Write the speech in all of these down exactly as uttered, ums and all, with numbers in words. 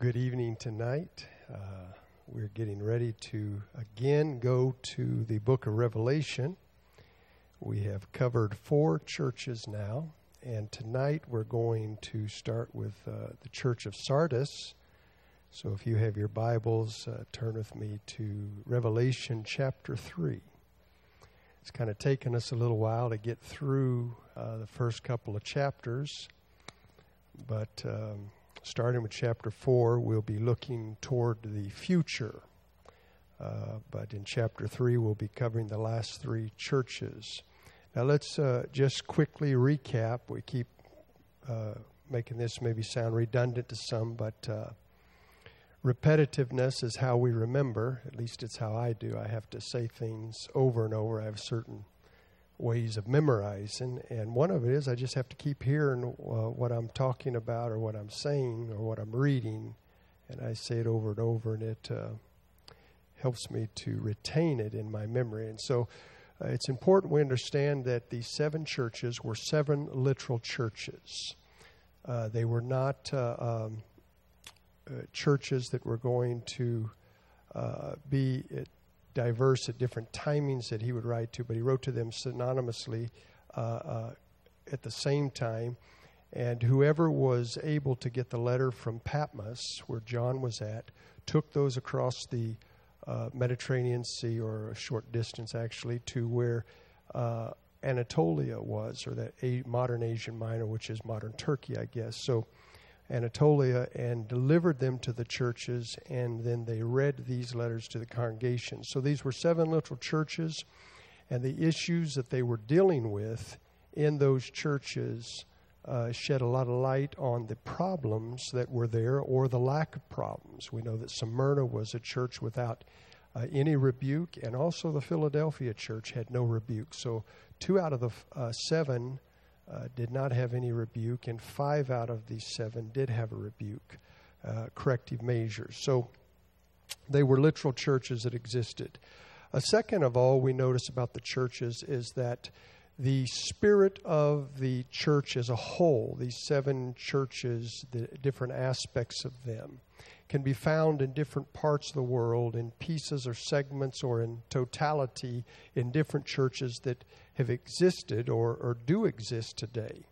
Good evening tonight. Uh, we're getting ready to again go to the book of Revelation. We have covered four churches now, and tonight we're going to start with uh, the church of Sardis. So if you have your Bibles, uh, turn with me to Revelation chapter three. It's kind of taken us a little while to get through uh, the first couple of chapters, but um, starting with chapter four, we'll be looking toward the future. Uh, but in chapter three, we'll be covering the last three churches. Now let's uh, just quickly recap. We keep uh, making this maybe sound redundant to some, but uh, repetitiveness is how we remember. At least it's how I do. I have to say things over and over. I have certain ways of memorizing, and one of it is I just have to keep hearing uh, what I'm talking about or what I'm saying or what I'm reading, and I say it over and over, and it uh, helps me to retain it in my memory. And so uh, it's important we understand that these seven churches were seven literal churches. Uh, they were not uh, um, uh, churches that were going to uh, be at diverse at different timings that he would write to, but he wrote to them synonymously uh, uh, at the same time. And whoever was able to get the letter from Patmos, where John was at, took those across the uh, Mediterranean Sea, or a short distance actually, to where uh, Anatolia was, or that a- modern Asian Minor, which is modern Turkey, I guess. So Anatolia, and delivered them to the churches, and then they read these letters to the congregation. So these were seven literal churches, and the issues that they were dealing with in those churches uh, shed a lot of light on the problems that were there, or the lack of problems. We know that Smyrna was a church without uh, any rebuke, and also the Philadelphia church had no rebuke. So two out of the uh, seven Uh, did not have any rebuke, and five out of these seven did have a rebuke, uh, corrective measures. So they were literal churches that existed. A second of all, we notice about the churches is that the spirit of the church as a whole, these seven churches, the different aspects of them, can be found in different parts of the world, in pieces or segments or in totality in different churches that have existed or, or do exist today.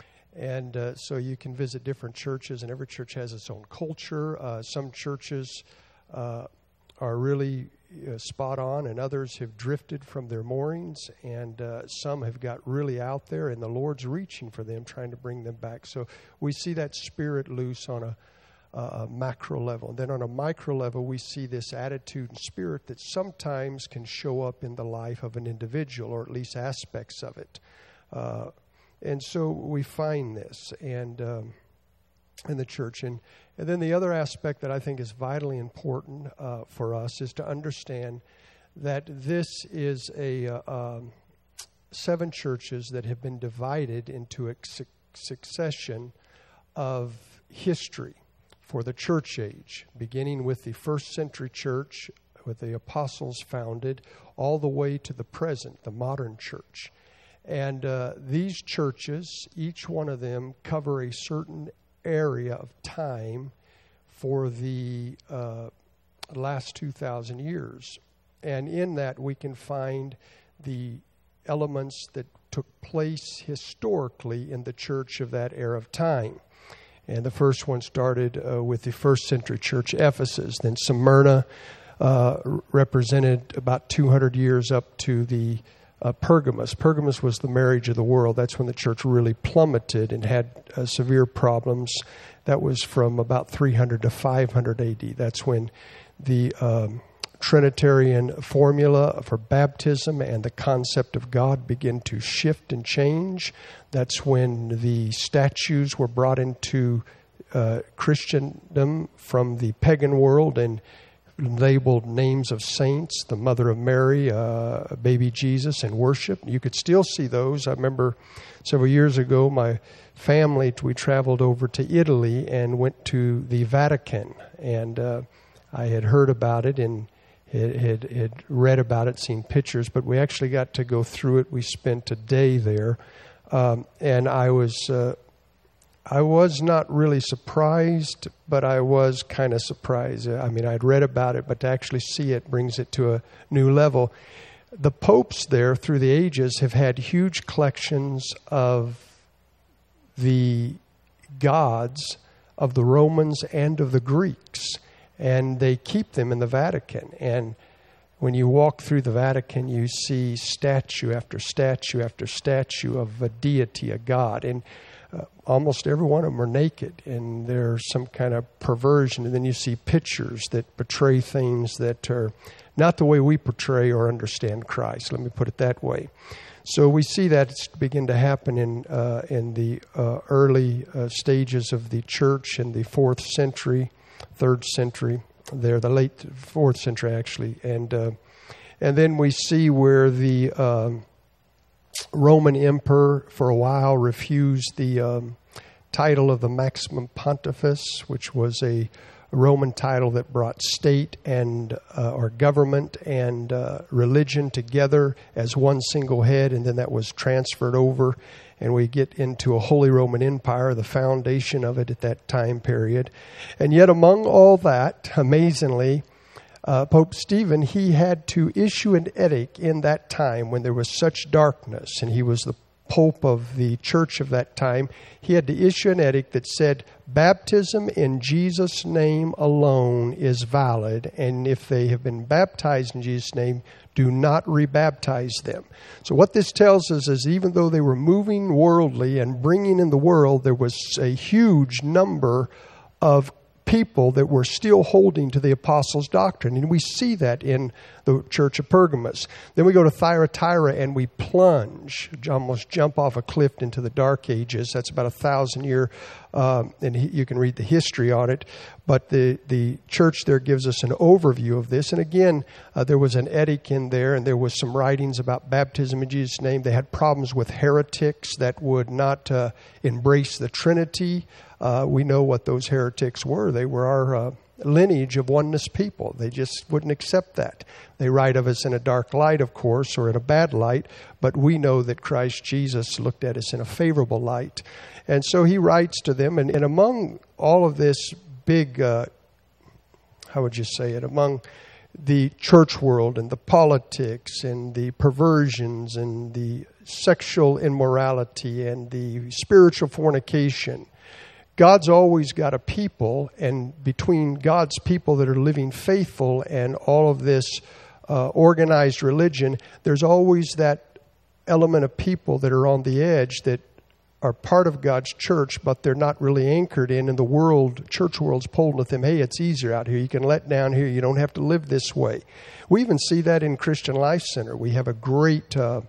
And uh, so you can visit different churches, and every church has its own culture. Uh, some churches uh, are really uh, spot on, and others have drifted from their moorings, and uh, some have got really out there, and the Lord's reaching for them, trying to bring them back. So we see that spirit loose on a Uh, a macro level. And then on a micro level, we see this attitude and spirit that sometimes can show up in the life of an individual, or at least aspects of it. Uh, and so we find this and um, in the church. And, and then the other aspect that I think is vitally important uh, for us is to understand that this is a uh, um, seven churches that have been divided into a su- succession of history for the church age, beginning with the first century church, with the apostles founded, all the way to the present, the modern church. And uh, these churches, each one of them, cover a certain area of time for the uh, last two thousand years. And in that, we can find the elements that took place historically in the church of that era of time. And the first one started uh, with the first century church, Ephesus. Then Smyrna uh, represented about two hundred years up to the uh, Pergamos. Pergamos was the marriage of the world. That's when the church really plummeted and had uh, severe problems. That was from about three hundred to five hundred A D. That's when the um, Trinitarian formula for baptism and the concept of God begin to shift and change. That's when the statues were brought into uh, Christendom from the pagan world and labeled names of saints, the Mother of Mary, uh, baby Jesus, and worship. You could still see those. I remember several years ago, my family, we traveled over to Italy and went to the Vatican. And uh, I had heard about it and Had, had, had read about it, seen pictures, but we actually got to go through it. We spent a day there, um, and I was uh, I was not really surprised, but I was kind of surprised. I mean, I'd read about it, but to actually see it brings it to a new level. The popes there through the ages have had huge collections of the gods of the Romans and of the Greeks, and they keep them in the Vatican. And when you walk through the Vatican, you see statue after statue after statue of a deity, a god, and uh, almost every one of them are naked, and there's some kind of perversion. And then you see pictures that portray things that are not the way we portray or understand Christ. Let me put it that way. So we see that begin to happen in uh, in the uh, early uh, stages of the church in the fourth century, third century. There, the late fourth century actually, and uh, and then we see where the um, Roman emperor for a while refused the um, title of the Maximum Pontifex, which was a Roman title that brought state and uh, or government and uh, religion together as one single head, and then that was transferred over, and we get into a Holy Roman Empire, the foundation of it at that time period. And yet among all that, amazingly, uh, Pope Stephen, he had to issue an edict in that time when there was such darkness, and he was the Pope of the church of that time. He had to issue an edict that said baptism in Jesus' name alone is valid, and if they have been baptized in Jesus' name, do not rebaptize them. So what this tells us is even though they were moving worldly and bringing in the world, there was a huge number of people that were still holding to the apostles' doctrine. And we see that in the church of Pergamos. Then we go to Thyatira and we plunge, almost jump off a cliff into the Dark Ages. That's about a thousand year, um, and he, you can read the history on it. But the, the church there gives us an overview of this. And again, uh, there was an edict in there, and there was some writings about baptism in Jesus' name. They had problems with heretics that would not uh, embrace the Trinity. Uh, we know what those heretics were. They were our uh, lineage of oneness people. They just wouldn't accept that. They write of us in a dark light, of course, or in a bad light, but we know that Christ Jesus looked at us in a favorable light. And so he writes to them, and, and among all of this big, uh, how would you say it, among the church world and the politics and the perversions and the sexual immorality and the spiritual fornication, God's always got a people, and between God's people that are living faithful and all of this uh, organized religion, there's always that element of people that are on the edge that are part of God's church, but they're not really anchored in, and the world, church world's pulling at them, hey, it's easier out here. You can let down here. You don't have to live this way. We even see that in Christian Life Center. We have a great uh,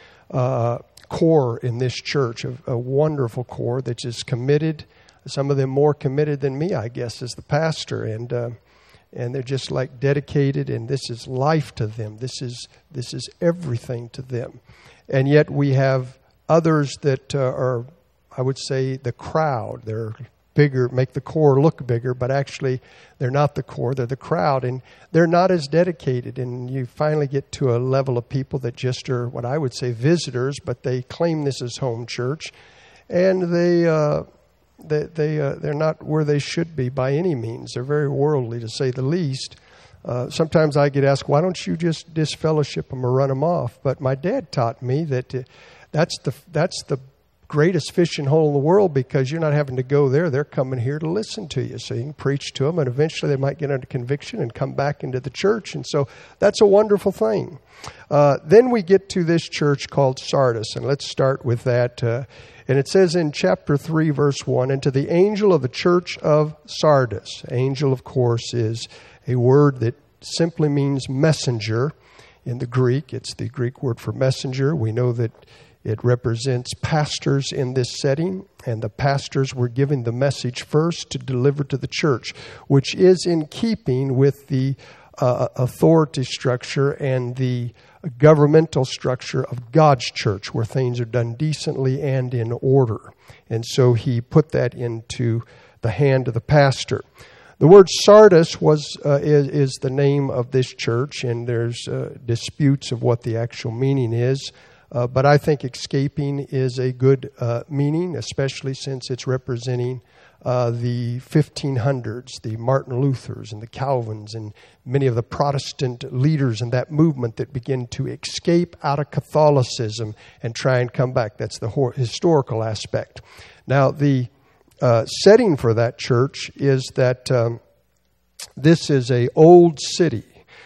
uh, core in this church, a, a wonderful core that's just committed. Some of them more committed than me, I guess, as the pastor, and uh, and they're just like dedicated, and this is life to them. This is this is everything to them. And yet we have others that uh, are, I would say, the crowd. They're bigger, make the core look bigger, but actually they're not the core. They're the crowd, and they're not as dedicated. And you finally get to a level of people that just are what I would say visitors, but they claim this is home church, and they. Uh, They, they, uh, they're not where they should be by any means. They're very worldly, to say the least. Uh, sometimes I get asked, why don't you just disfellowship them or run them off? But my dad taught me that uh, that's the that's the greatest fishing hole in the world, because you're not having to go there. They're coming here to listen to you. So you can preach to them, and eventually they might get under conviction and come back into the church. And so that's a wonderful thing. Uh, then we get to this church called Sardis, and let's start with that. Uh, And it says in chapter three, verse one, and to the angel of the church of Sardis. Angel, of course, is a word that simply means messenger in the Greek. It's the Greek word for messenger. We know that it represents pastors in this setting, and the pastors were given the message first to deliver to the church, which is in keeping with the uh, authority structure and the governmental structure of God's church, where things are done decently and in order. And so he put that into the hand of the pastor. The word Sardis was uh, is, is the name of this church, and there's uh, disputes of what the actual meaning is. Uh, but I think escaping is a good uh, meaning, especially since it's representing uh, the fifteen hundreds, the Martin Luthers and the Calvins and many of the Protestant leaders in that movement that begin to escape out of Catholicism and try and come back. That's the hor- historical aspect. Now, the uh, setting for that church is that um, this is a old city.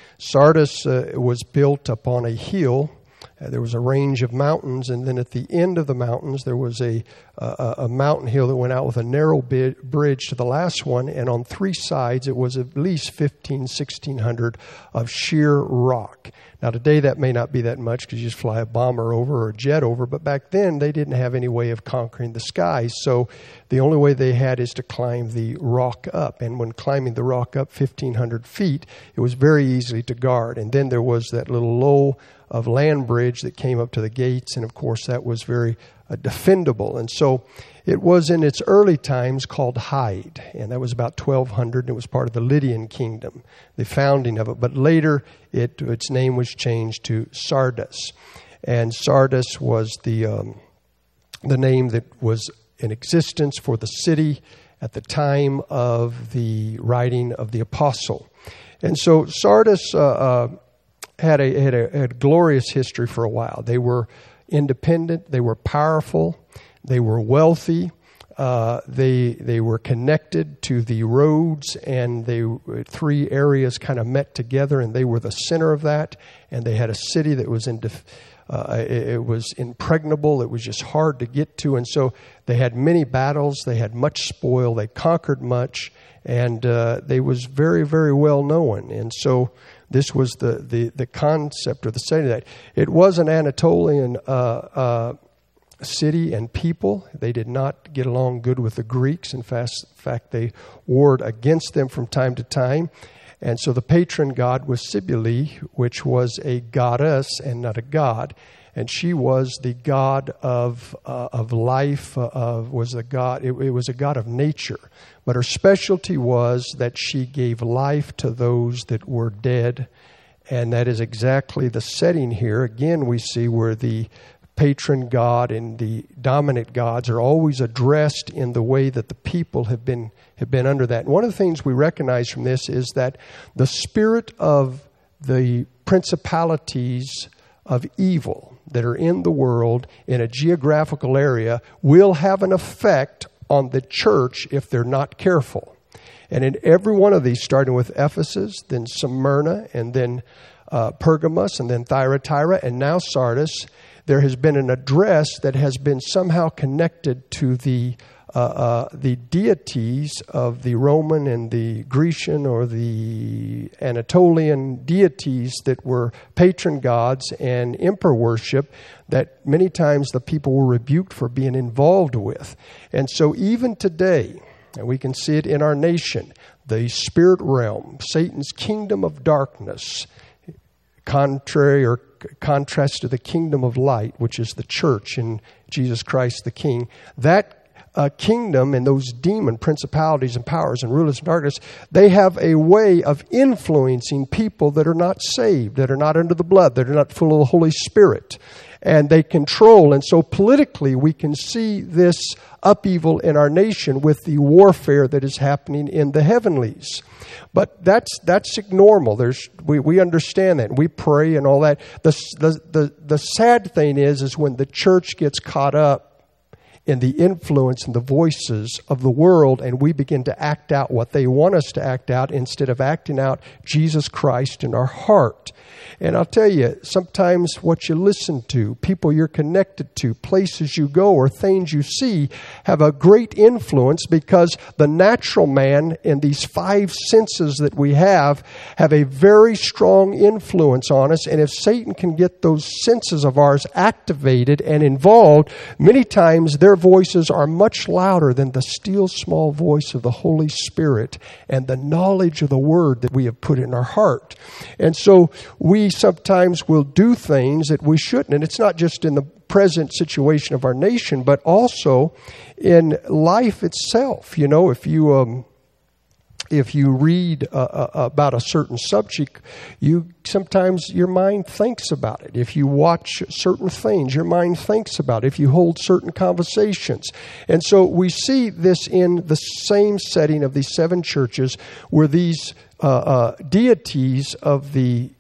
Sardis uh, was built upon a hill. Uh, there was a range of mountains, and then at the end of the mountains, there was a uh, a mountain hill that went out with a narrow bi- bridge to the last one, and on three sides, it was at least fifteen, sixteen hundred of sheer rock. Now, today, that may not be that much because you just fly a bomber over or a jet over, but back then, they didn't have any way of conquering the skies, so the only way they had is to climb the rock up, and when climbing the rock up fifteen hundred feet, it was very easy to guard, and then there was that little low of land bridge that came up to the gates, and of course that was very uh, defendable. And so it was in its early times called Hyde, and that was about twelve hundred, and it was part of the Lydian kingdom, the founding of it. But later it its name was changed to Sardis, and Sardis was the um, the name that was in existence for the city at the time of the writing of the apostle. And so Sardis uh, uh, had a, had a had a glorious history for a while. They were independent. They were powerful. They were wealthy. Uh, they they were connected to the roads, and they three areas kind of met together, and they were the center of that. And they had a city that was in def- uh, it, it was impregnable. It was just hard to get to, and so they had many battles. They had much spoil. They conquered much, and uh, they was very very well known. And so this was the, the, the concept or the setting of that. It was an Anatolian uh, uh, city and people. They did not get along good with the Greeks. In fact, in fact, they warred against them from time to time. And so the patron god was Cybele, which was a goddess and not a god. And she was the god of uh, of life, uh, of, was a god, it, it was a god of nature. But her specialty was that she gave life to those that were dead. And that is exactly the setting here. Again, we see where the patron god and the dominant gods are always addressed in the way that the people have been have been under that. And one of the things we recognize from this is that the spirit of the principalities of evil that are in the world in a geographical area will have an effect on the church if they're not careful. And in every one of these, starting with Ephesus, then Smyrna, and then uh, Pergamos, and then Thyatira, and now Sardis, there has been an address that has been somehow connected to the uh, uh, the deities of the Roman and the Grecian or the Anatolian deities that were patron gods and emperor worship that many times the people were rebuked for being involved with. And so even today, and we can see it in our nation, the spirit realm, Satan's kingdom of darkness, contrary or contrast to the kingdom of light, which is the church in Jesus Christ the King, that uh, kingdom and those demon principalities and powers and rulers of darkness, they have a way of influencing people that are not saved, that are not under the blood, that are not full of the Holy Spirit. And they control. And so politically, we can see this upheaval in our nation with the warfare that is happening in the heavenlies. But that's that's normal. There's we, we understand that. We pray and all that. The, the the the sad thing is is when the church gets caught up in the influence and the voices of the world, and we begin to act out what they want us to act out instead of acting out Jesus Christ in our heart. And I'll tell you, sometimes what you listen to, people you're connected to, places you go, or things you see have a great influence because the natural man and these five senses that we have have a very strong influence on us. And if Satan can get those senses of ours activated and involved, many times their voices are much louder than the still small voice of the Holy Spirit and the knowledge of the Word that we have put in our heart. And so we sometimes will do things that we shouldn't. And it's not just in the present situation of our nation, but also in life itself. You know, if you um, if you read uh, uh, about a certain subject, you sometimes your mind thinks about it. If you watch certain things, your mind thinks about it. If you hold certain conversations. And so we see this in the same setting of these seven churches where these uh, uh, deities of the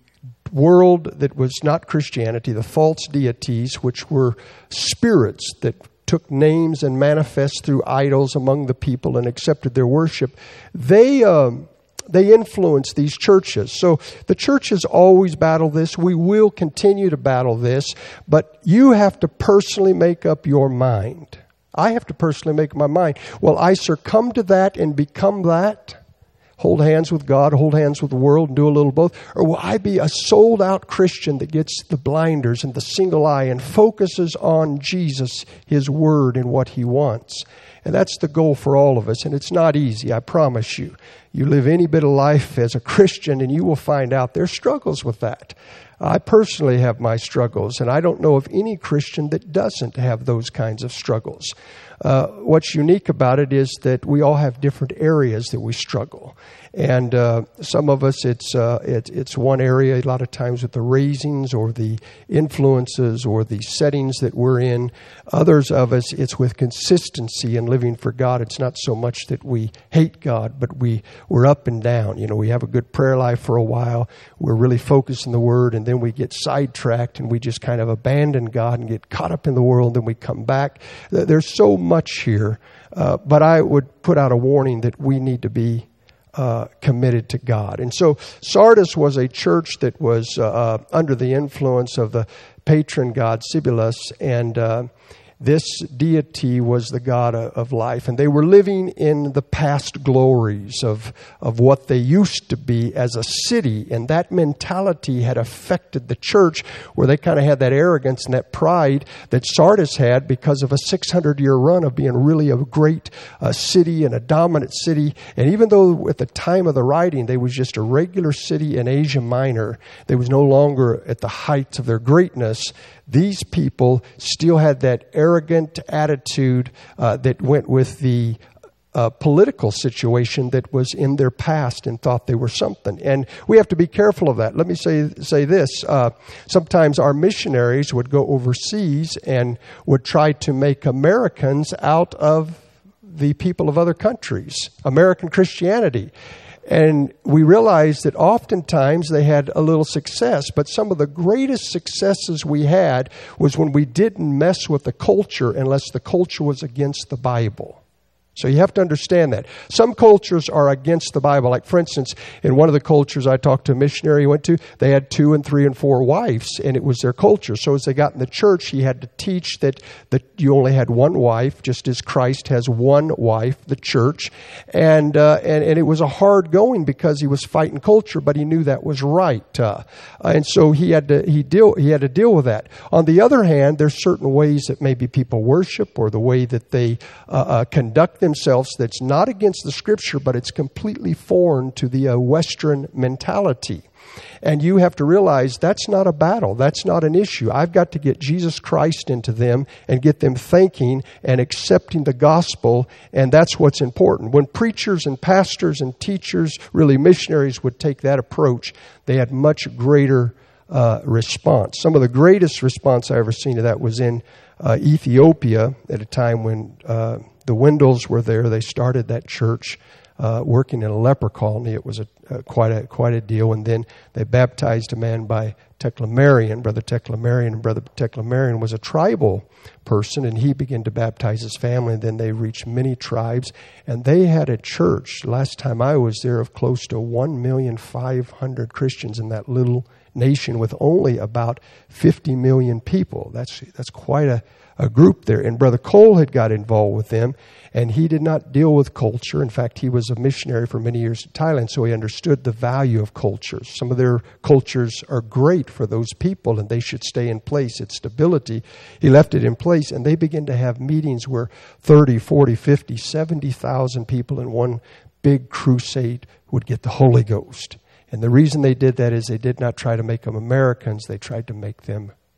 world that was not Christianity, the false deities, which were spirits that took names and manifest through idols among the people and accepted their worship, they um, they influence these churches. So the churches always battle this. We will continue to battle this, but you have to personally make up your mind. I have to personally make my mind. Will I succumb to that and become that? Hold hands with God, hold hands with the world, and do a little both? Or will I be a sold-out Christian that gets the blinders and the single eye and focuses on Jesus, His Word, and what He wants? And that's the goal for all of us. And it's not easy, I promise you. You live any bit of life as a Christian, and you will find out there's struggles with that. I personally have my struggles, and I don't know of any Christian that doesn't have those kinds of struggles. Uh, what's unique about it is that we all have different areas that we struggle. And uh, some of us, it's uh, it, it's one area, a lot of times with the raisings or the influences or the settings that we're in. Others of us, it's with consistency and living for God. It's not so much that we hate God, but we, we're up and down. You know, we have a good prayer life for a while. We're really focused on the Word, and then we get sidetracked and we just kind of abandon God and get caught up in the world, and we come back. There's so much here, uh, but I would put out a warning that we need to be Uh, committed to God. And so Sardis was a church that was uh, under the influence of the patron god Cybelus, and uh, this deity was the god of, of life. And they were living in the past glories of, of what they used to be as a city. And that mentality had affected the church, where they kind of had that arrogance and that pride that Sardis had because of a six hundred year run of being really a great uh, city and a dominant city. And even though at the time of the writing, they was just a regular city in Asia Minor, they was no longer at the heights of their greatness, these people still had that arrogant attitude uh, that went with the uh, political situation that was in their past, and thought they were something. And we have to be careful of that. Let me say say this. Uh, sometimes our missionaries would go overseas and would try to make Americans out of the people of other countries, American Christianity. And we realized that oftentimes they had a little success, but some of the greatest successes we had was when we didn't mess with the culture unless the culture was against the Bible. So you have to understand that. Some cultures are against the Bible. Like, for instance, in one of the cultures I talked to a missionary went to, they had two and three and four wives, and it was their culture. So as they got in the church, he had to teach that, that you only had one wife, just as Christ has one wife, the church. And, uh, and, and it was a hard going because he was fighting culture, but he knew that was right. Uh, and so he had to he deal he had to deal with that. On the other hand, there's certain ways that maybe people worship, or the way that they uh, uh, conduct themselves that's not against the Scripture, but it's completely foreign to the uh, Western mentality. And you have to realize that's not a battle. That's not an issue. I've got to get Jesus Christ into them and get them thinking and accepting the gospel, and that's what's important. When preachers and pastors and teachers, really missionaries, would take that approach, they had much greater uh, response. Some of the greatest response I ever seen to that was in uh, Ethiopia at a time when uh, the Wendells were there. They started that church uh, working in a leper colony. It was a, uh, quite a quite a deal. And then they baptized a man by Teclamarian, Brother Teclamarian. And Brother Teclamarian was a tribal person, and he began to baptize his family. And then they reached many tribes. And they had a church, last time I was there, of close to one million five hundred Christians in that little nation with only about fifty million people. That's that's quite a, a group there. And Brother Cole had got involved with them, and he did not deal with culture. In fact, he was a missionary for many years in Thailand, so he understood the value of cultures. Some of their cultures are great for those people, and they should stay in place. It's stability. He left it in place, and they began to have meetings where thirty, forty, fifty, seventy thousand people in one big crusade would get the Holy Ghost. And the reason they did that is they did not try to make them Americans. They tried to make them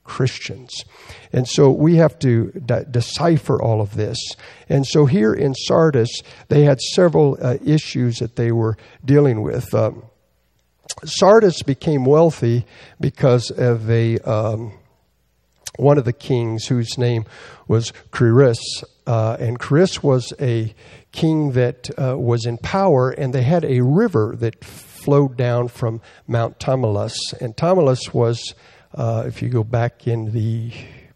Christians. And so we have to de- decipher all of this. And so here in Sardis, they had several uh, issues that they were dealing with. Um, Sardis became wealthy because of a um, one of the kings whose name was Quiris. Uh, and Quiris was a king that uh, was in power, and they had a river that flowed down from Mount Tmolus. And Tmolus was, uh, if you go back in the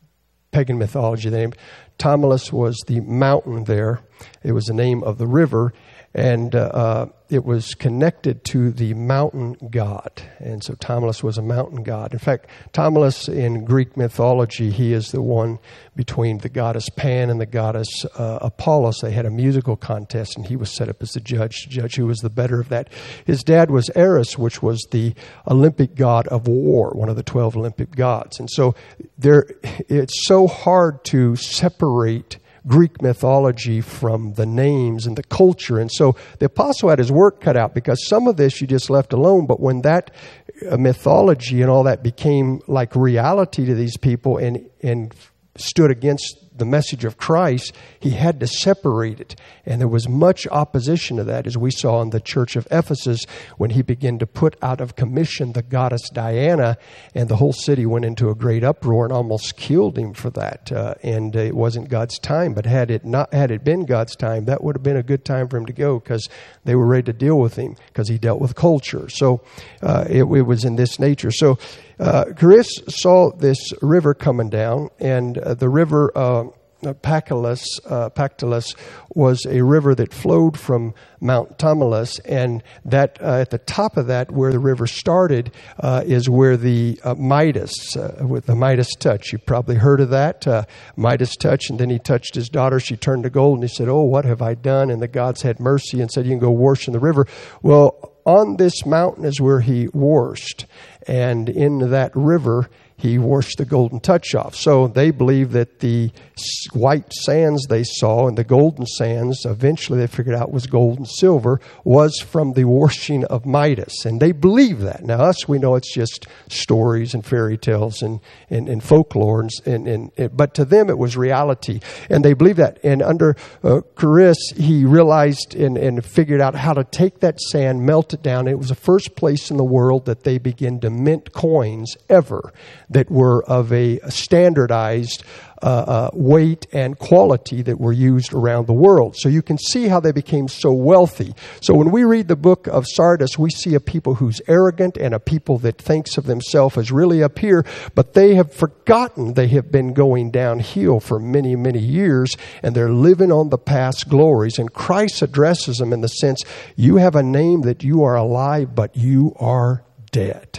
pagan mythology, the name Tmolus was the mountain there. It was the name of the river, and uh, uh, it was connected to the mountain god. And so Tmolus was a mountain god. In fact, Tmolus in Greek mythology, he is the one between the goddess Pan and the goddess uh, Apollos. They had a musical contest, and he was set up as the judge to judge who was the better of that. His dad was Eris, which was the Olympic god of war, one of the twelve Olympic gods. And so there, it's so hard to separate Greek mythology from the names and the culture. And so the apostle had his work cut out, because some of this you just left alone. But when that uh, mythology and all that became like reality to these people and and stood against the message of Christ, he had to separate it. And there was much opposition to that, as we saw in the church of Ephesus, when he began to put out of commission the goddess Diana, and the whole city went into a great uproar and almost killed him for that. Uh, and uh, it wasn't God's time, but had it not had it been God's time, that would have been a good time for him to go, because they were ready to deal with him, because he dealt with culture. So uh, it, it was in this nature. So Uh, Quiris saw this river coming down, and uh, the river uh, Pactolus, uh, Pactolus was a river that flowed from Mount Tmolus, and that uh, at the top of that, where the river started, uh, is where the uh, Midas, uh, with the Midas touch. You've probably heard of that, uh, Midas touch, and then he touched his daughter. She turned to gold, and he said, "Oh, what have I done?" And the gods had mercy and said, "You can go wash in the river." Well, on this mountain is where he washed. And in that river, he washed the golden touch off. So they believe that the white sands they saw and the golden sands, eventually they figured out was gold and silver, was from the washing of Midas. And they believe that. Now, us, we know it's just stories and fairy tales and, and, and folklore. And, and, and, but to them, it was reality. And they believe that. And under uh, Quiris, he realized and, and figured out how to take that sand, melt it down. It was the first place in the world that they began to mint coins ever that were of a standardized uh, uh, weight and quality that were used around the world. So you can see how they became so wealthy. So when we read the book of Sardis, we see a people who's arrogant and a people that thinks of themselves as really up here, but they have forgotten they have been going downhill for many, many years, and they're living on the past glories. And Christ addresses them in the sense, you have a name that you are alive, but you are dead.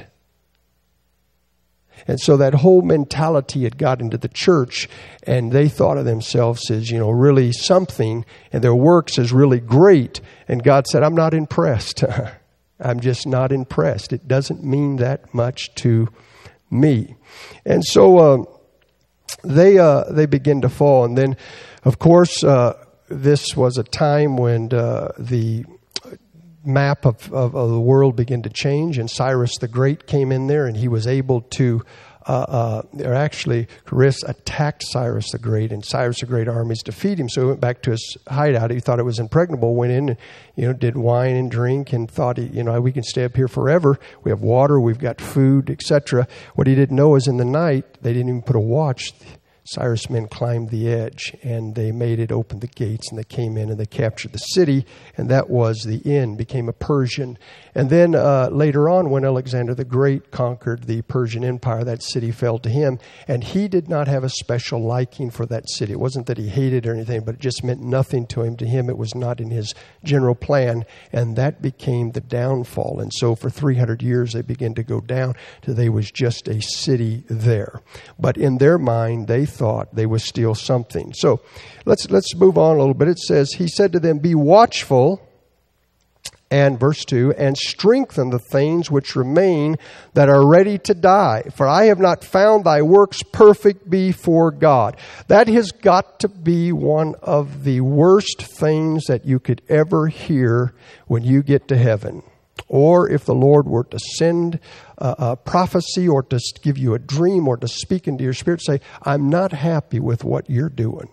And so that whole mentality had got into the church, and they thought of themselves as, you know, really something, and their works as really great. And God said, I'm not impressed. I'm just not impressed. It doesn't mean that much to me. And so uh, they uh, they begin to fall. And then, of course, uh, this was a time when uh, the map of, of, of the world began to change, and Cyrus the Great came in there, and he was able to, uh, uh, or actually, Quiris attacked Cyrus the Great, and Cyrus the Great armies defeated him. So he went back to his hideout. He thought it was impregnable, went in and, you know, did wine and drink, and thought, he, you know, we can stay up here forever. We have water, we've got food, et cetera. What he didn't know is in the night, they didn't even put a watch. Cyrus' men climbed the edge, and they made it open the gates, and they came in and they captured the city, and that was the end, became a Persian. And then uh, later on, when Alexander the Great conquered the Persian Empire, that city fell to him, and he did not have a special liking for that city. It wasn't that he hated it or anything, but it just meant nothing to him. To him, it was not in his general plan, and that became the downfall. And so for three hundred years, they began to go down till there was just a city there. But in their mind, they thought they was still something. So let's let's move on a little bit. It says, he said to them, be watchful, and verse two, and strengthen the things which remain that are ready to die. For I have not found thy works perfect before God. That has got to be one of the worst things that you could ever hear when you get to heaven. or if the Lord were to send a, a prophecy or to give you a dream or to speak into your spirit, say, I'm not happy with what you're doing.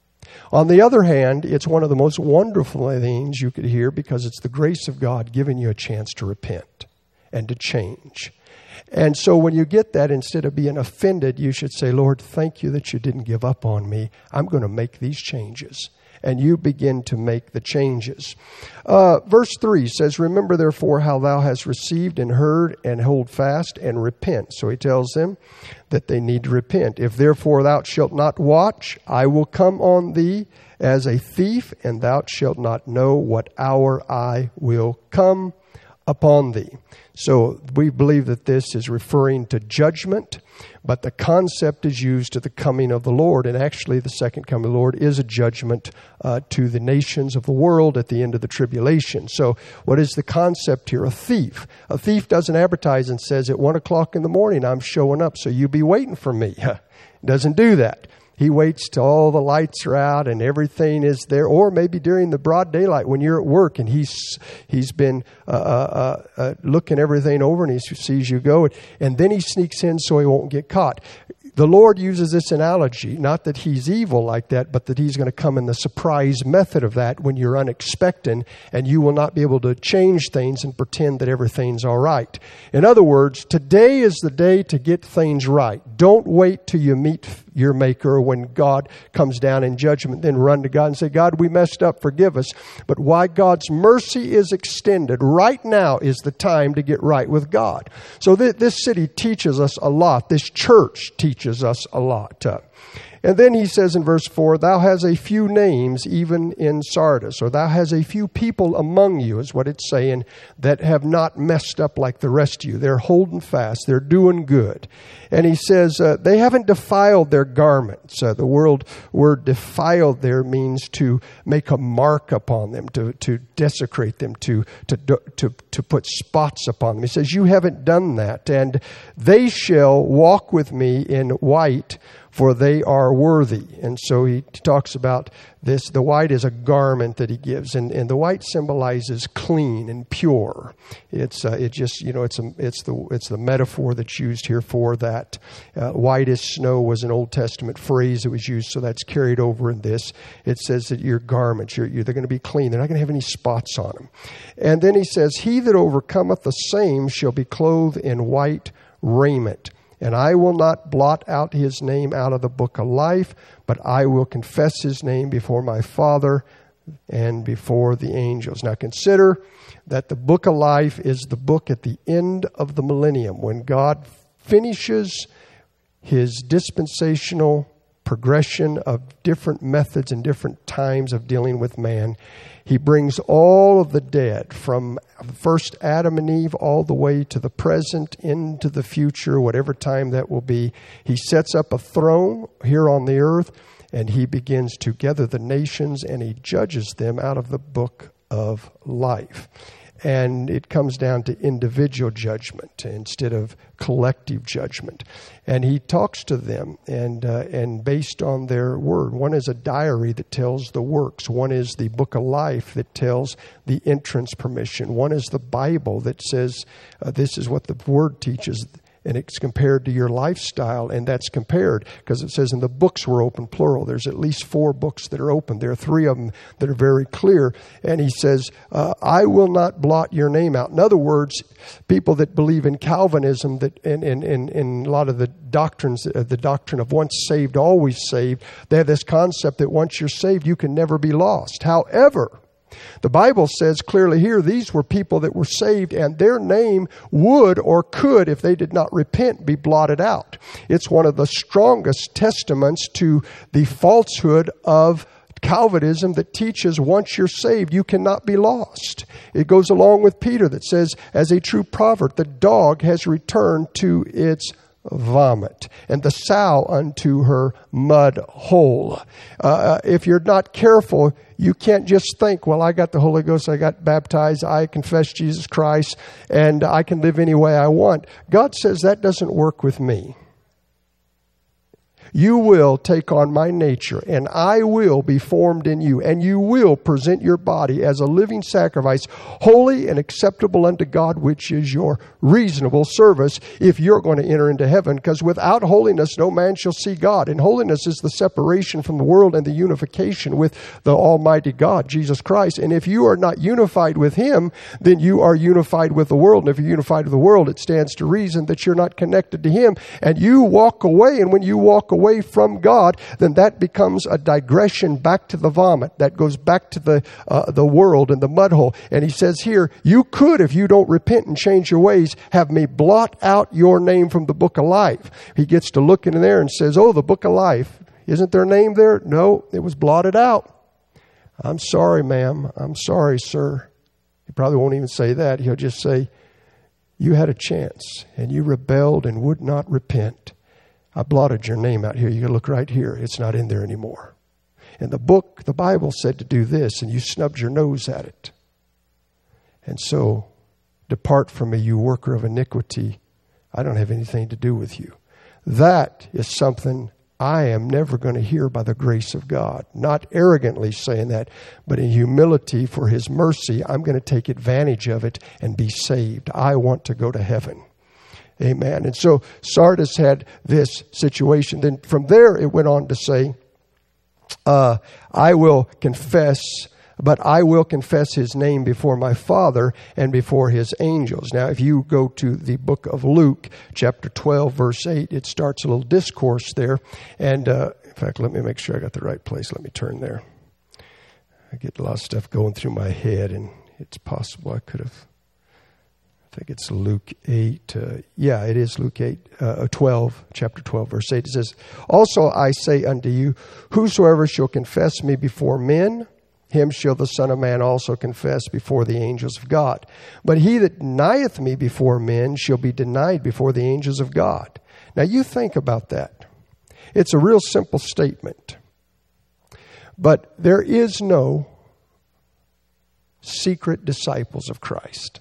On the other hand, it's one of the most wonderful things you could hear because it's the grace of God giving you a chance to repent and to change. And so when you get that, instead of being offended, you should say, Lord, thank you that you didn't give up on me. I'm going to make these changes. And you begin to make the changes. Uh, verse three says, remember therefore how thou hast received and heard, and hold fast and repent. So he tells them that they need to repent. If therefore thou shalt not watch, I will come on thee as a thief, and thou shalt not know what hour I will come upon thee. So we believe that this is referring to judgment, but the concept is used to the coming of the Lord. And actually, the second coming of the Lord is a judgment uh, to the nations of the world at the end of the tribulation. So what is the concept here? A thief. A thief doesn't advertise and says, at one o'clock in the morning, I'm showing up, so you be waiting for me. Doesn't do that. He waits till all the lights are out and everything is there, or maybe during the broad daylight when you're at work and he's he's been uh, uh, uh, looking everything over and he sees you go, and then he sneaks in so he won't get caught. The Lord uses this analogy, not that he's evil like that, but that he's going to come in the surprise method of that when you're unexpecting, and you will not be able to change things and pretend that everything's all right. In other words, today is the day to get things right. Don't wait till you meet your Maker when God comes down in judgment, then run to God and say, God, we messed up, forgive us. But why God's mercy is extended, right now is the time to get right with God. So th- this city teaches us a lot. This church teaches us a lot. Uh, and then he says in verse four, thou has a few names even in Sardis, or thou has a few people among you, is what it's saying, that have not messed up like the rest of you. They're holding fast. They're doing good. And he says uh, they haven't defiled their garments. Uh, the word, word defiled there means to make a mark upon them, to, to desecrate them, to, to, to, to put spots upon them. He says, you haven't done that. And they shall walk with me in white, for they are worthy. And so he talks about this. The white is a garment that he gives, and, and the white symbolizes clean and pure. It's uh, it just you know it's a, it's the it's the metaphor that's used here for that. Uh, white as snow was an Old Testament phrase that was used, so that's carried over in this. It says that your garments, you're, you're, they're going to be clean. They're not going to have any spots on them. And then he says, he that overcometh the same shall be clothed in white raiment. And I will not blot out his name out of the book of life, but I will confess his name before my Father and before the angels. Now consider that the book of life is the book at the end of the millennium, when God finishes his dispensational progression of different methods and different times of dealing with man. He brings all of the dead from first Adam and Eve all the way to the present, into the future, whatever time that will be. He sets up a throne here on the earth, and he begins to gather the nations, and he judges them out of the book of life. And it comes down to individual judgment instead of collective judgment. And he talks to them, and uh, and based on their word. One is a diary that tells the works. One is the book of life that tells the entrance permission. One is the Bible that says uh, this is what the word teaches. And it's compared to your lifestyle, and that's compared because it says in the books were open, plural. There's at least four books that are open. There are three of them that are very clear. And he says, uh, I will not blot your name out. In other words, people that believe in Calvinism, that and in, in, in a lot of the doctrines, uh, the doctrine of once saved, always saved, they have this concept that once you're saved, you can never be lost. However, the Bible says clearly here, these were people that were saved, and their name would or could, if they did not repent, be blotted out. It's one of the strongest testaments to the falsehood of Calvinism that teaches once you're saved, you cannot be lost. It goes along with Peter that says, as a true proverb, the dog has returned to its vomit, and the sow unto her mud hole. Uh, if you're not careful, you can't just think, well, I got the Holy Ghost, I got baptized, I confess Jesus Christ, and I can live any way I want. God says that doesn't work with me. you will take on my nature, and I will be formed in you, and you will present your body as a living sacrifice, holy and acceptable unto God, which is your reasonable service, if you're going to enter into heaven. Because without holiness, no man shall see God. And holiness is the separation from the world and the unification with the Almighty God, Jesus Christ. And if you are not unified with Him, then you are unified with the world. And if you're unified with the world, it stands to reason that you're not connected to Him. And you walk away, and when you walk away from God, then that becomes a digression back to the vomit. That goes back to the uh, the world and the mud hole. And He says here, you could, if you don't repent and change your ways, have me blot out your name from the book of life. He gets to looking in there and says, oh, the book of life. Isn't their name there? No, it was blotted out. I'm sorry, ma'am. I'm sorry, sir. He probably won't even say that. He'll just say, you had a chance, and you rebelled and would not repent. I blotted your name out here. You can look right here. It's not in there anymore. And the book, the Bible said to do this, and you snubbed your nose at it. And so, depart from me, you worker of iniquity. I don't have anything to do with you. That is something I am never going to hear by the grace of God. Not arrogantly saying that, but in humility for His mercy, I'm going to take advantage of it and be saved. I want to go to heaven. Amen. And so Sardis had this situation. Then from there it went on to say, uh, I will confess, but I will confess His name before my Father and before His angels. Now, if you go to the book of Luke, chapter twelve, verse eight, it starts a little discourse there. And uh, in fact, let me make sure I got the right place. Let me turn there. I get a lot of stuff going through my head, and it's possible I could have. I think it's Luke eight. Uh, yeah, it is Luke eight, uh, twelve, chapter twelve, verse eight. It says, also I say unto you, whosoever shall confess me before men, him shall the Son of Man also confess before the angels of God. But he that denieth me before men shall be denied before the angels of God. Now you think about that. It's a real simple statement. But there is no secret disciples of Christ.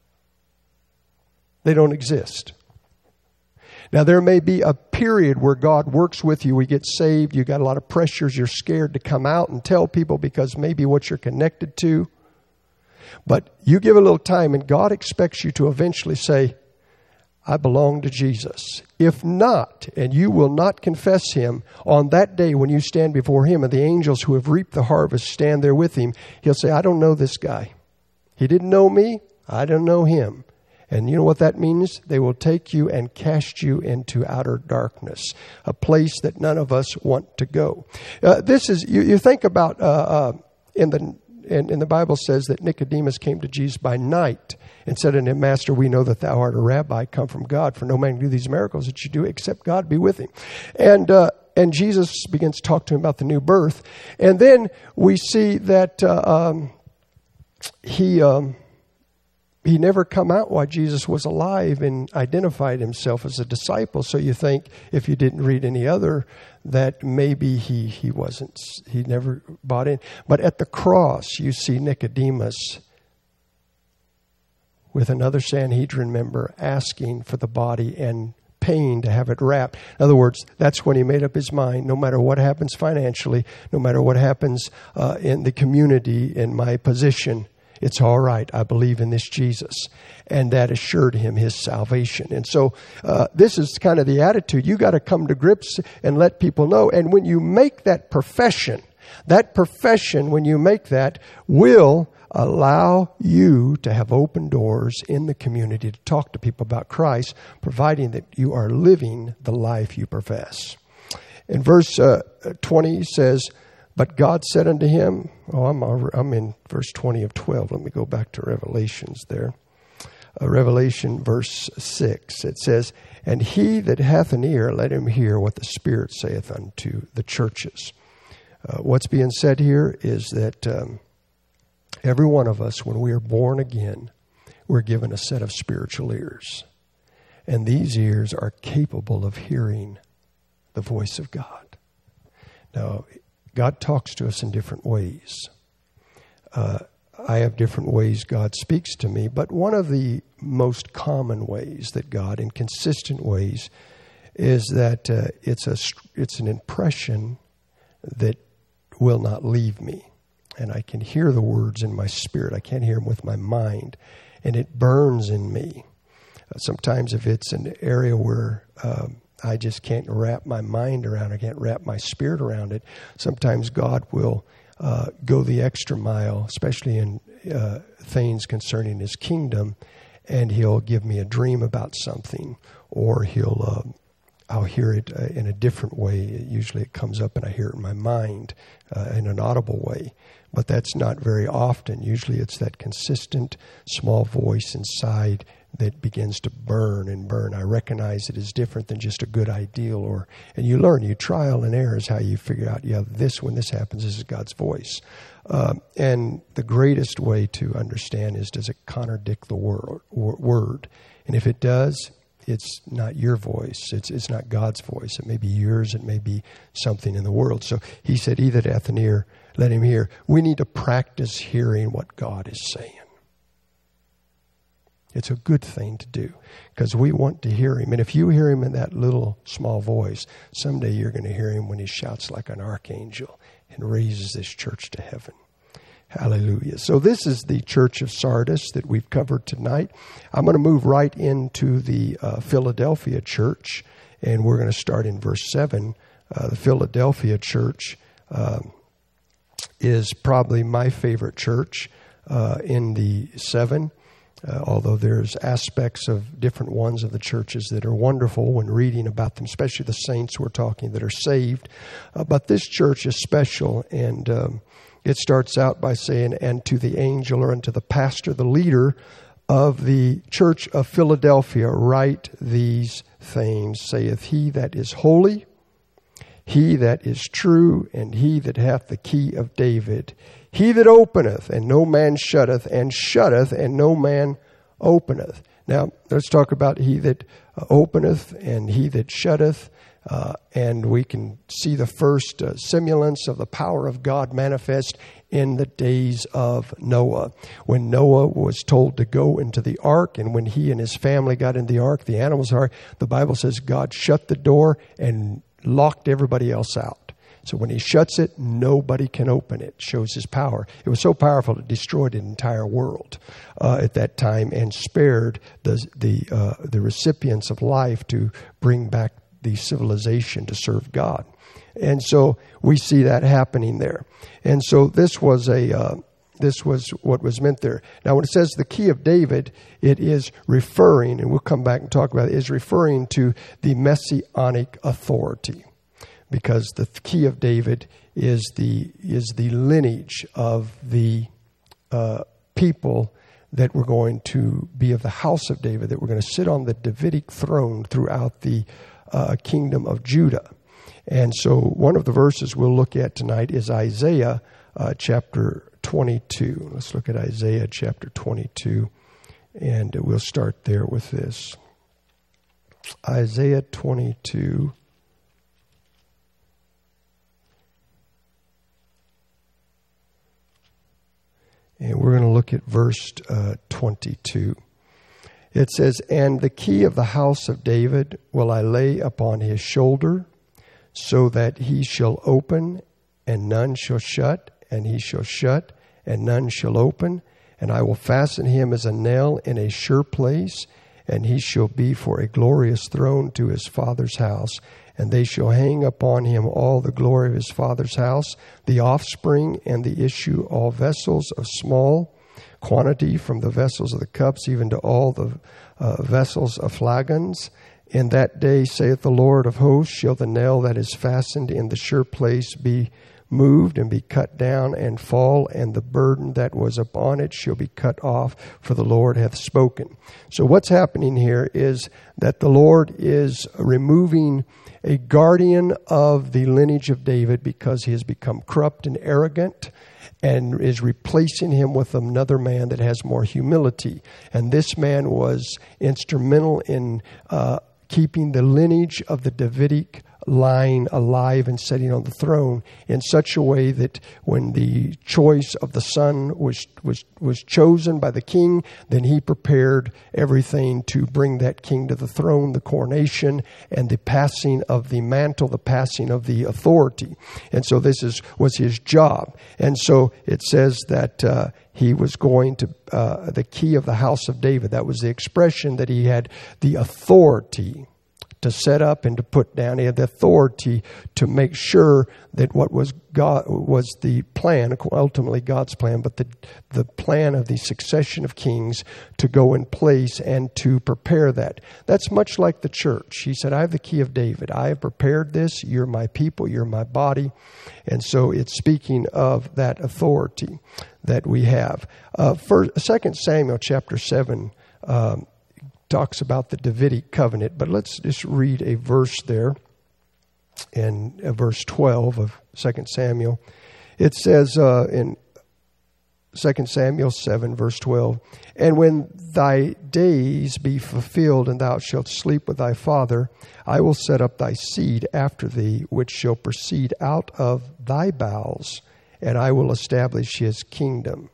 They don't exist. Now, there may be a period where God works with you. We get saved. You got a lot of pressures. You're scared to come out and tell people because maybe what you're connected to. But you give a little time and God expects you to eventually say, I belong to Jesus. If not, and you will not confess Him, on that day when you stand before Him and the angels who have reaped the harvest stand there with Him, He'll say, I don't know this guy. He didn't know me. I don't know him. And you know what that means? They will take you and cast you into outer darkness, a place that none of us want to go. Uh, this is, you, you think about, uh, uh, in the in, in the Bible says that Nicodemus came to Jesus by night and said unto him, Master, we know that thou art a rabbi come from God, for no man can do these miracles that you do except God be with him. And uh, and Jesus begins to talk to him about the new birth. And then we see that uh, um, he... Um, He never come out while Jesus was alive and identified himself as a disciple. So you think, if you didn't read any other, that maybe he, he wasn't, he never bought in. But at the cross, you see Nicodemus with another Sanhedrin member asking for the body and paying to have it wrapped. In other words, that's when he made up his mind, no matter what happens financially, no matter what happens uh, in the community, in my position, it's all right. I believe in this Jesus. And that assured him his salvation. And so uh, this is kind of the attitude. You got to come to grips and let people know. And when you make that profession, that profession, when you make that, will allow you to have open doors in the community to talk to people about Christ, providing that you are living the life you profess. In verse uh, twenty says, but God said unto him, oh, I'm, I'm in verse twenty of twelve. Let me go back to Revelations there. Uh, Revelation verse six. It says, and he that hath an ear, let him hear what the Spirit saith unto the churches. Uh, what's being said here is that um, every one of us, when we are born again, we're given a set of spiritual ears. And these ears are capable of hearing the voice of God. Now, God talks to us in different ways. Uh, I have different ways God speaks to me, but one of the most common ways that God, in consistent ways, is that uh, it's a it's an impression that will not leave me. And I can hear the words in my spirit. I can't hear them with my mind. And it burns in me. Uh, sometimes if it's an area where um, I just can't wrap my mind around, I can't wrap my spirit around it, sometimes God will uh, go the extra mile, especially in uh, things concerning His kingdom, and He'll give me a dream about something, or He'll... Uh, I'll hear it uh, in a different way. Usually it comes up and I hear it in my mind uh, in an audible way. But that's not very often. Usually it's that consistent small voice inside that begins to burn and burn. I recognize it is different than just a good ideal. Or, and you learn, you trial and error is how you figure out, yeah, this, when this happens, this is God's voice. Uh, and the greatest way to understand is, does it contradict the word? word? And if it does, it's not your voice. It's it's not God's voice. It may be yours. It may be something in the world. So He said, he that hath an ear, let him hear. We need to practice hearing what God is saying. It's a good thing to do because we want to hear Him. And if you hear Him in that little small voice, someday you're going to hear Him when He shouts like an archangel and raises this church to heaven. Hallelujah. So this is the church of Sardis that we've covered tonight. I'm going to move right into the uh, Philadelphia church, and we're going to start in verse seven. Uh, the Philadelphia church um, is probably my favorite church uh, in the seven, uh, although there's aspects of different ones of the churches that are wonderful when reading about them, especially the saints we're talking that are saved. Uh, but this church is special, and um, it starts out by saying, and to the angel or unto the pastor, the leader of the church of Philadelphia, write these things, saith he that is holy, he that is true, and he that hath the key of David, he that openeth, and no man shutteth, and shutteth, and no man openeth. Now, let's talk about he that openeth and he that shutteth. Uh, and we can see the first uh, simulants of the power of God manifest in the days of Noah. When Noah was told to go into the ark, and when he and his family got in the ark, the animals are, the Bible says God shut the door and locked everybody else out. So when He shuts it, nobody can open it. Shows His power. It was so powerful it destroyed an entire world uh, at that time and spared the the uh, the recipients of life to bring back the civilization to serve God. And so we see that happening there. And so this was a uh, this was what was meant there. Now when it says the key of David, it is referring, and we'll come back and talk about it, is referring to the messianic authority. Because the key of David is the is the lineage of the uh, people that were going to be of the house of David, that were going to sit on the Davidic throne throughout the uh, kingdom of Judah. And so one of the verses we'll look at tonight is Isaiah uh, chapter twenty-two. Let's look at Isaiah chapter twenty-two, and we'll start there with this. Isaiah twenty-two. And we're going to look at verse uh, twenty-two. It says, and the key of the house of David will I lay upon his shoulder, so that he shall open, and none shall shut, and he shall shut, and none shall open. And I will fasten him as a nail in a sure place, and he shall be for a glorious throne to his father's house. And they shall hang upon him all the glory of his father's house, the offspring and the issue, all vessels of small quantity, from the vessels of the cups even to all the uh, vessels of flagons. In that day, saith the Lord of hosts, shall the nail that is fastened in the sure place be moved and be cut down and fall, and the burden that was upon it shall be cut off, for the Lord hath spoken. So what's happening here is that the Lord is removing a guardian of the lineage of David because he has become corrupt and arrogant, and is replacing him with another man that has more humility. And this man was instrumental in uh, keeping the lineage of the Davidic lying alive and sitting on the throne in such a way that when the choice of the son was was was chosen by the king, then he prepared everything to bring that king to the throne, the coronation, and the passing of the mantle, the passing of the authority. And so this is was his job. And so it says that uh, he was going to, uh, the key of the house of David. That was the expression that he had the authority to set up and to put down. He had the authority to make sure that what was God was the plan, ultimately God's plan, but the the plan of the succession of kings to go in place and to prepare that. That's much like the church. He said, I have the key of David. I have prepared this. You're my people. You're my body. And so it's speaking of that authority that we have. Uh, for Second Samuel chapter seven, um, talks about the Davidic covenant, but let's just read a verse there in uh, verse twelve of Second Samuel. It says uh, in Second Samuel seven, verse twelve, and when thy days be fulfilled, and thou shalt sleep with thy father, I will set up thy seed after thee, which shall proceed out of thy bowels, and I will establish his kingdom.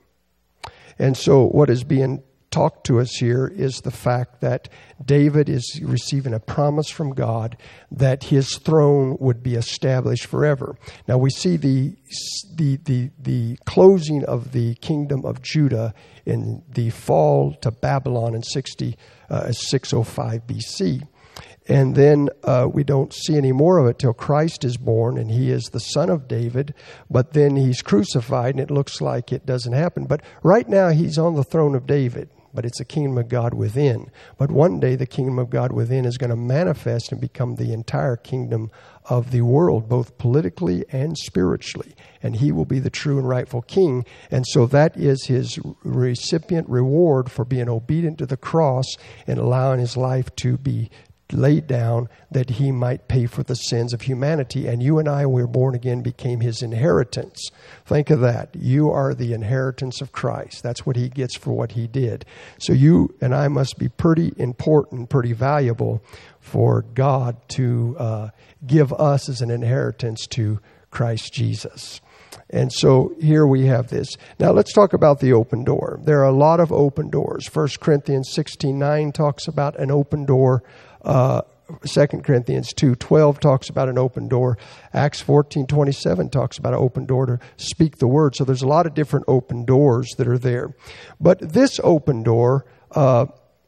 And so what is being talked to us here is the fact that David is receiving a promise from God that his throne would be established forever. Now we see the the the, the closing of the kingdom of Judah in the fall to Babylon in sixty, uh, six oh five B C. And then uh, we don't see any more of it till Christ is born, and he is the son of David. But then he's crucified, and it looks like it doesn't happen. But right now he's on the throne of David. But it's a kingdom of God within. But one day the kingdom of God within is going to manifest and become the entire kingdom of the world, both politically and spiritually. And he will be the true and rightful king. And so that is his recipient reward for being obedient to the cross and allowing his life to be laid down that he might pay for the sins of humanity. And you and I, we were born again, became his inheritance. Think of that. You are the inheritance of Christ. That's what he gets for what he did. So you and I must be pretty important, pretty valuable for God to uh, give us as an inheritance to Christ Jesus. And so here we have this. Now let's talk about the open door. There are a lot of open doors. First Corinthians sixteen nine talks about an open door. Uh, Second Corinthians two twelve talks about an open door. Acts fourteen twenty-seven talks about an open door to speak the word. So there's a lot of different open doors that are there. But this open door uh,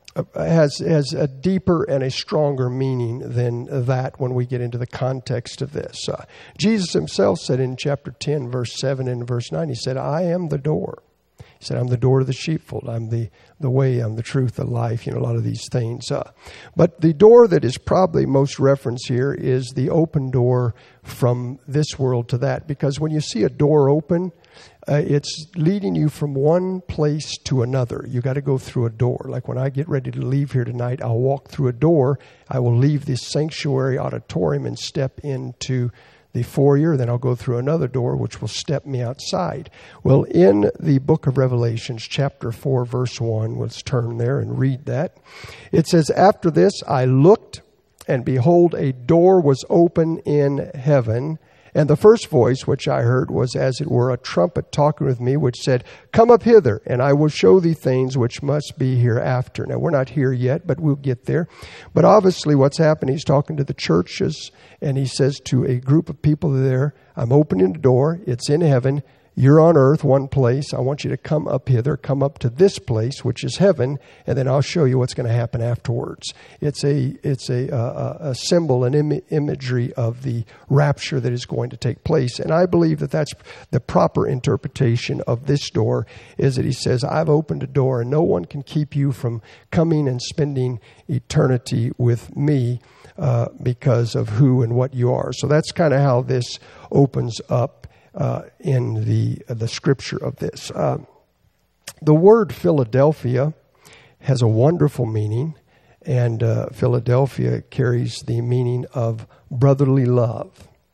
has has a deeper and a stronger meaning than that when we get into the context of this. Uh, Jesus himself said in chapter ten, verse seven and verse nine, he said, I am the door. He said, I'm the door to the sheepfold. I'm the, the way, I'm the truth, the life, you know, a lot of these things. Uh, but the door that is probably most referenced here is the open door from this world to that. Because when you see a door open, uh, it's leading you from one place to another. You got to go through a door. Like when I get ready to leave here tonight, I'll walk through a door. I will leave this sanctuary auditorium and step into the foyer, then I'll go through another door which will step me outside. Well, in the book of Revelations, chapter four, verse one, let's turn there and read that. It says, after this I looked, and behold, a door was open in heaven. And the first voice which I heard was as it were a trumpet talking with me, which said, come up hither, and I will show thee things which must be hereafter. Now, we're not here yet, but we'll get there. But obviously what's happened, he's talking to the churches, and he says to a group of people there, I'm opening the door. It's in heaven. You're on earth, one place. I want you to come up hither, come up to this place, which is heaven, and then I'll show you what's going to happen afterwards. It's a it's a a, a symbol, an Im- imagery of the rapture that is going to take place. And I believe that that's the proper interpretation of this door, is that he says, I've opened a door, and no one can keep you from coming and spending eternity with me uh, because of who and what you are. So that's kind of how this opens up Uh, in the uh, the scripture of this. Uh, the word Philadelphia has a wonderful meaning, and uh, Philadelphia carries the meaning of brotherly love.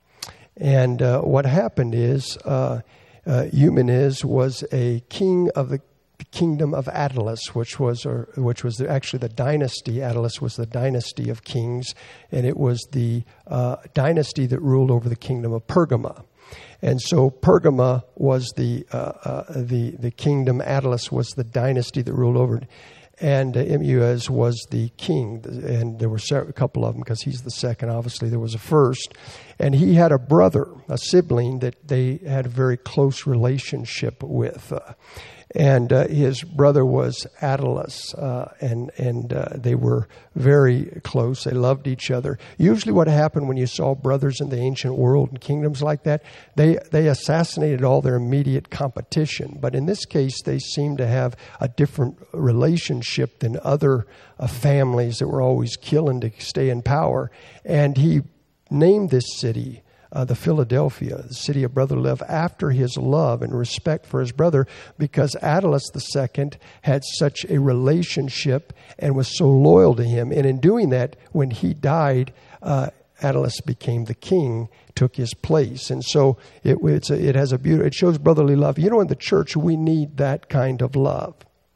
And uh, what happened is uh, uh, Eumenes was a king of the kingdom of Attalus, which was or, which was the, actually the dynasty. Attalus was the dynasty of kings, and it was the uh, dynasty that ruled over the kingdom of Pergama. And so Pergama was the uh, uh, the the kingdom. Attalus was the dynasty that ruled over it. And uh, Emuaz was the king, and there were a couple of them because he's the second. Obviously, there was a first. And he had a brother, a sibling, that they had a very close relationship with. Uh, and uh, his brother was Attalus, uh, and and uh, they were very close. They loved each other. Usually what happened when you saw brothers in the ancient world and kingdoms like that, they, they assassinated all their immediate competition. But in this case, they seemed to have a different relationship than other uh, families that were always killing to stay in power. And he named this city Uh, the Philadelphia, the city of brotherly love, after his love and respect for his brother, because Attalus the Second had such a relationship and was so loyal to him. And in doing that, when he died, uh, Attalus became the king, took his place. And so it, it's a, it has a beauty. It shows brotherly love. You know, in the church, we need that kind of love.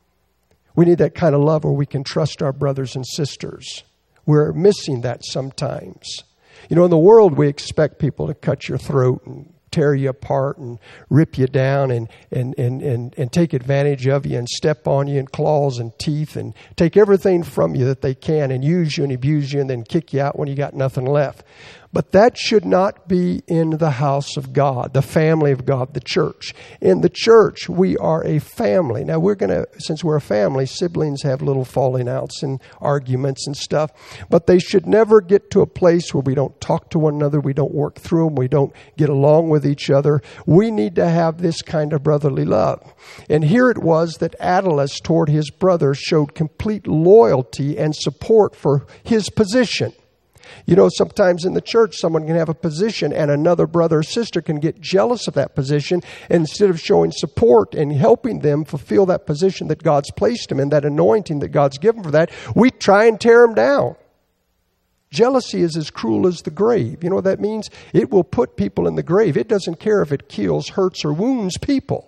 We need that kind of love where we can trust our brothers and sisters. We're missing that sometimes. You know, in the world, we expect people to cut your throat and tear you apart and rip you down and, and, and, and, and take advantage of you and step on you and claws and teeth and take everything from you that they can and use you and abuse you and then kick you out when you got nothing left. But that should not be in the house of God, the family of God, the church. In the church, we are a family. Now, we're going to, since we're a family, siblings have little falling outs and arguments and stuff. But they should never get to a place where we don't talk to one another, we don't work through them, we don't get along with each other. We need to have this kind of brotherly love. And here it was that Attalus, toward his brother, showed complete loyalty and support for his position. You know, sometimes in the church, someone can have a position and another brother or sister can get jealous of that position. And instead of showing support and helping them fulfill that position that God's placed them in, that anointing that God's given for that, we try and tear them down. Jealousy is as cruel as the grave. You know what that means? It will put people in the grave. It doesn't care if it kills, hurts, or wounds people.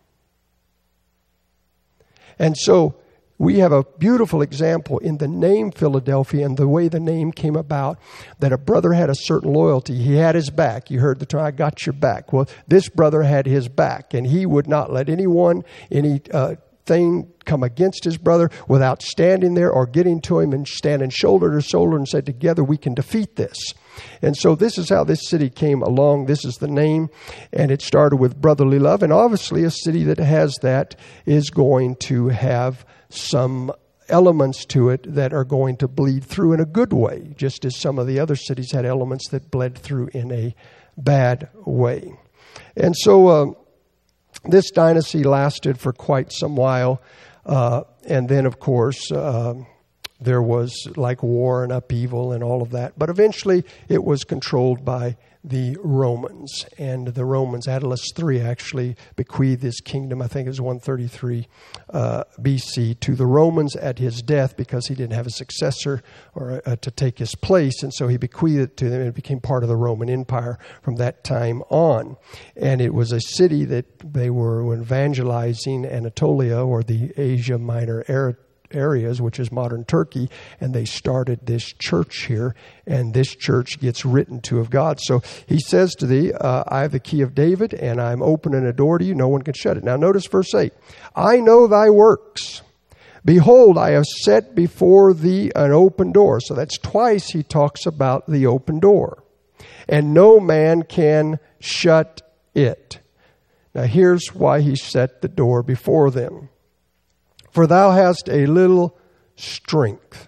And so we have a beautiful example in the name Philadelphia and the way the name came about, that a brother had a certain loyalty. He had his back. You heard the term, I got your back. Well, this brother had his back, and he would not let anyone, any uh, thing come against his brother without standing there or getting to him and standing shoulder to shoulder and said, together we can defeat this. And so this is how this city came along. This is the name, and it started with brotherly love. And obviously a city that has that is going to have some elements to it that are going to bleed through in a good way, just as some of the other cities had elements that bled through in a bad way. And so uh, this dynasty lasted for quite some while. Uh, and then, of course, uh, there was like war and upheaval and all of that. But eventually it was controlled by the Romans. And the Romans, Attalus the Third actually bequeathed his kingdom, I think it was one thirty-three uh, B C, to the Romans at his death because he didn't have a successor or uh, to take his place. And so he bequeathed it to them, and it became part of the Roman Empire from that time on. And it was a city that they were evangelizing Anatolia, or the Asia Minor area, areas, which is modern Turkey, and they started this church here, and this church gets written to of God. So he says to thee, uh, I have the key of David, and I'm opening a door to you. No one can shut it. Now notice verse eight. I know thy works. Behold, I have set before thee an open door. So that's twice he talks about the open door. And no man can shut it. Now here's why he set the door before them. For thou hast a little strength,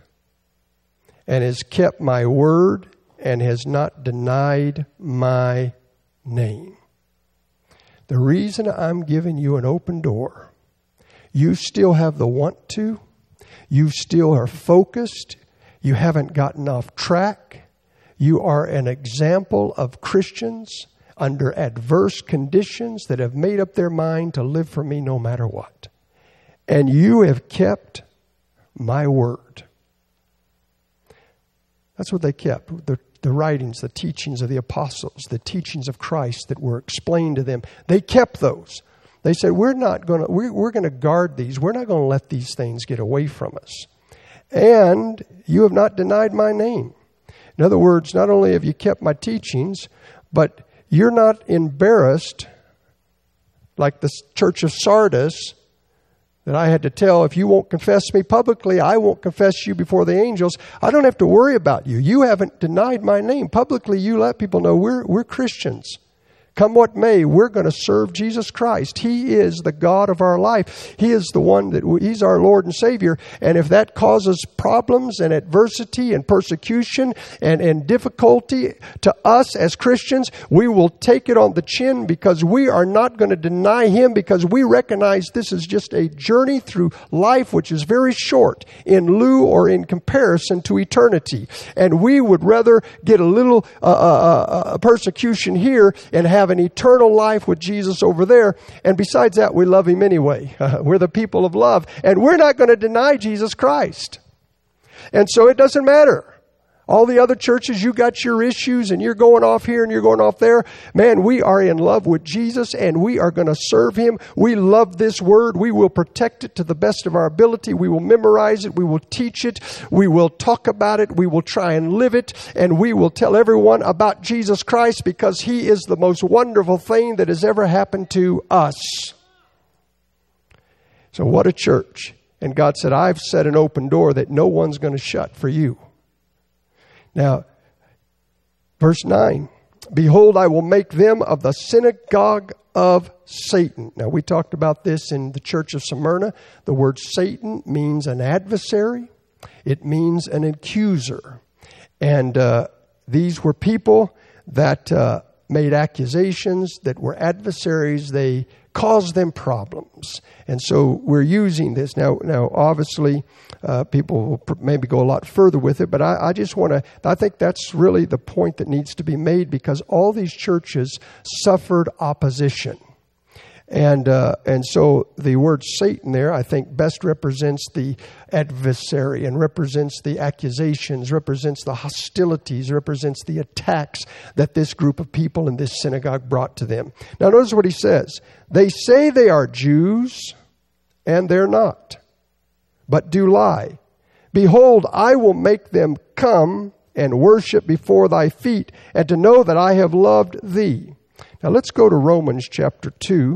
and has kept my word, and has not denied my name. The reason I'm giving you an open door, you still have the want to, you still are focused, you haven't gotten off track, you are an example of Christians under adverse conditions that have made up their mind to live for me no matter what. And you have kept my word. That's what they kept. The, the writings, the teachings of the apostles, the teachings of Christ that were explained to them. They kept those. They said, we're not going to, we're, we're going to guard these. We're not going to let these things get away from us. And you have not denied my name. In other words, not only have you kept my teachings, but you're not embarrassed like the church of Sardis that I had to tell, if you won't confess me publicly, I won't confess you before the angels. I don't have to worry about you. You haven't denied my name. Publicly, you let people know we're, we're Christians. Come what may, we're going to serve Jesus Christ. He is the God of our life. He is the one that, He's our Lord and Savior. And if that causes problems and adversity and persecution and, and difficulty to us as Christians, we will take it on the chin because we are not going to deny Him, because we recognize this is just a journey through life which is very short in lieu or in comparison to eternity. And we would rather get a little uh, uh, uh, persecution here and have an eternal life with Jesus over there. And besides that, we love Him anyway. Uh, we're the people of love. And we're not going to deny Jesus Christ. And so it doesn't matter. All the other churches, you got your issues and you're going off here and you're going off there. Man, we are in love with Jesus and we are going to serve Him. We love this Word. We will protect it to the best of our ability. We will memorize it. We will teach it. We will talk about it. We will try and live it. And we will tell everyone about Jesus Christ, because He is the most wonderful thing that has ever happened to us. So what a church. And God said, I've set an open door that no one's going to shut for you. Now, verse nine, behold, I will make them of the synagogue of Satan. Now, we talked about this in the church of Smyrna. The word Satan means an adversary. It means an accuser. And uh, these were people that uh, made accusations, that were adversaries. They caused them problems. And so we're using this. Now, now obviously, uh, people will pr- maybe go a lot further with it, but I, I just want to, I think that's really the point that needs to be made, because all these churches suffered opposition. And uh, and so the word Satan there, I think, best represents the adversary and represents the accusations, represents the hostilities, represents the attacks that this group of people in this synagogue brought to them. Now notice what he says. They say they are Jews, and they're not, but do lie. Behold, I will make them come and worship before thy feet, and to know that I have loved thee. Now let's go to Romans chapter two.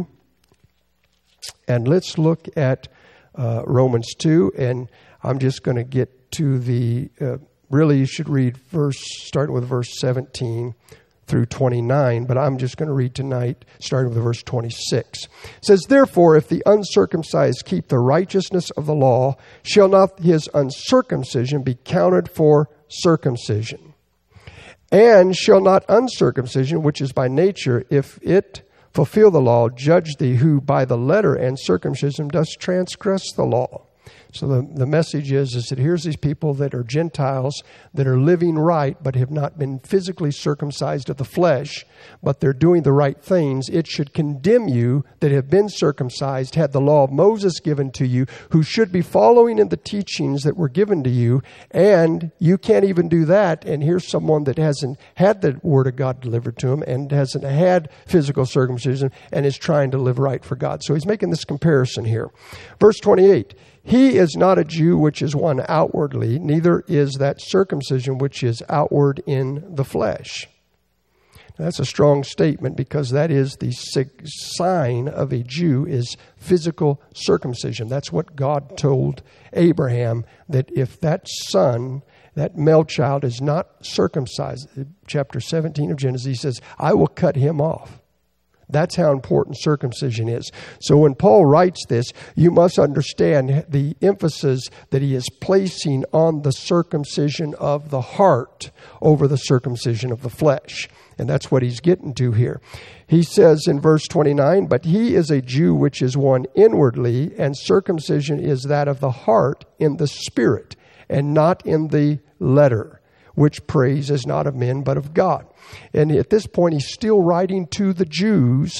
And let's look at uh, Romans two, and I'm just going to get to the, uh, really you should read verse, starting with verse seventeen through twenty-nine, but I'm just going to read tonight, starting with verse twenty-six. It says, therefore, if the uncircumcised keep the righteousness of the law, shall not his uncircumcision be counted for circumcision? And shall not uncircumcision, which is by nature, if it fulfill the law, judge thee, who by the letter and circumcision does transgress the law? So the, the message is, is that here's these people that are Gentiles that are living right but have not been physically circumcised of the flesh, but they're doing the right things. It should condemn you that have been circumcised, had the law of Moses given to you, who should be following in the teachings that were given to you, and you can't even do that. And here's someone that hasn't had the Word of God delivered to him and hasn't had physical circumcision and is trying to live right for God. So he's making this comparison here. Verse twenty-eight. He is not a Jew which is one outwardly, neither is that circumcision which is outward in the flesh. Now, that's a strong statement, because that is the sign of a Jew, is physical circumcision. That's what God told Abraham, that if that son, that male child, is not circumcised, chapter seventeen of Genesis, he says, I will cut him off. That's how important circumcision is. So when Paul writes this, you must understand the emphasis that he is placing on the circumcision of the heart over the circumcision of the flesh. And that's what he's getting to here. He says in verse twenty-nine, but he is a Jew which is one inwardly, and circumcision is that of the heart in the spirit, and not in the letter, which praise is not of men but of God. And at this point, he's still writing to the Jews,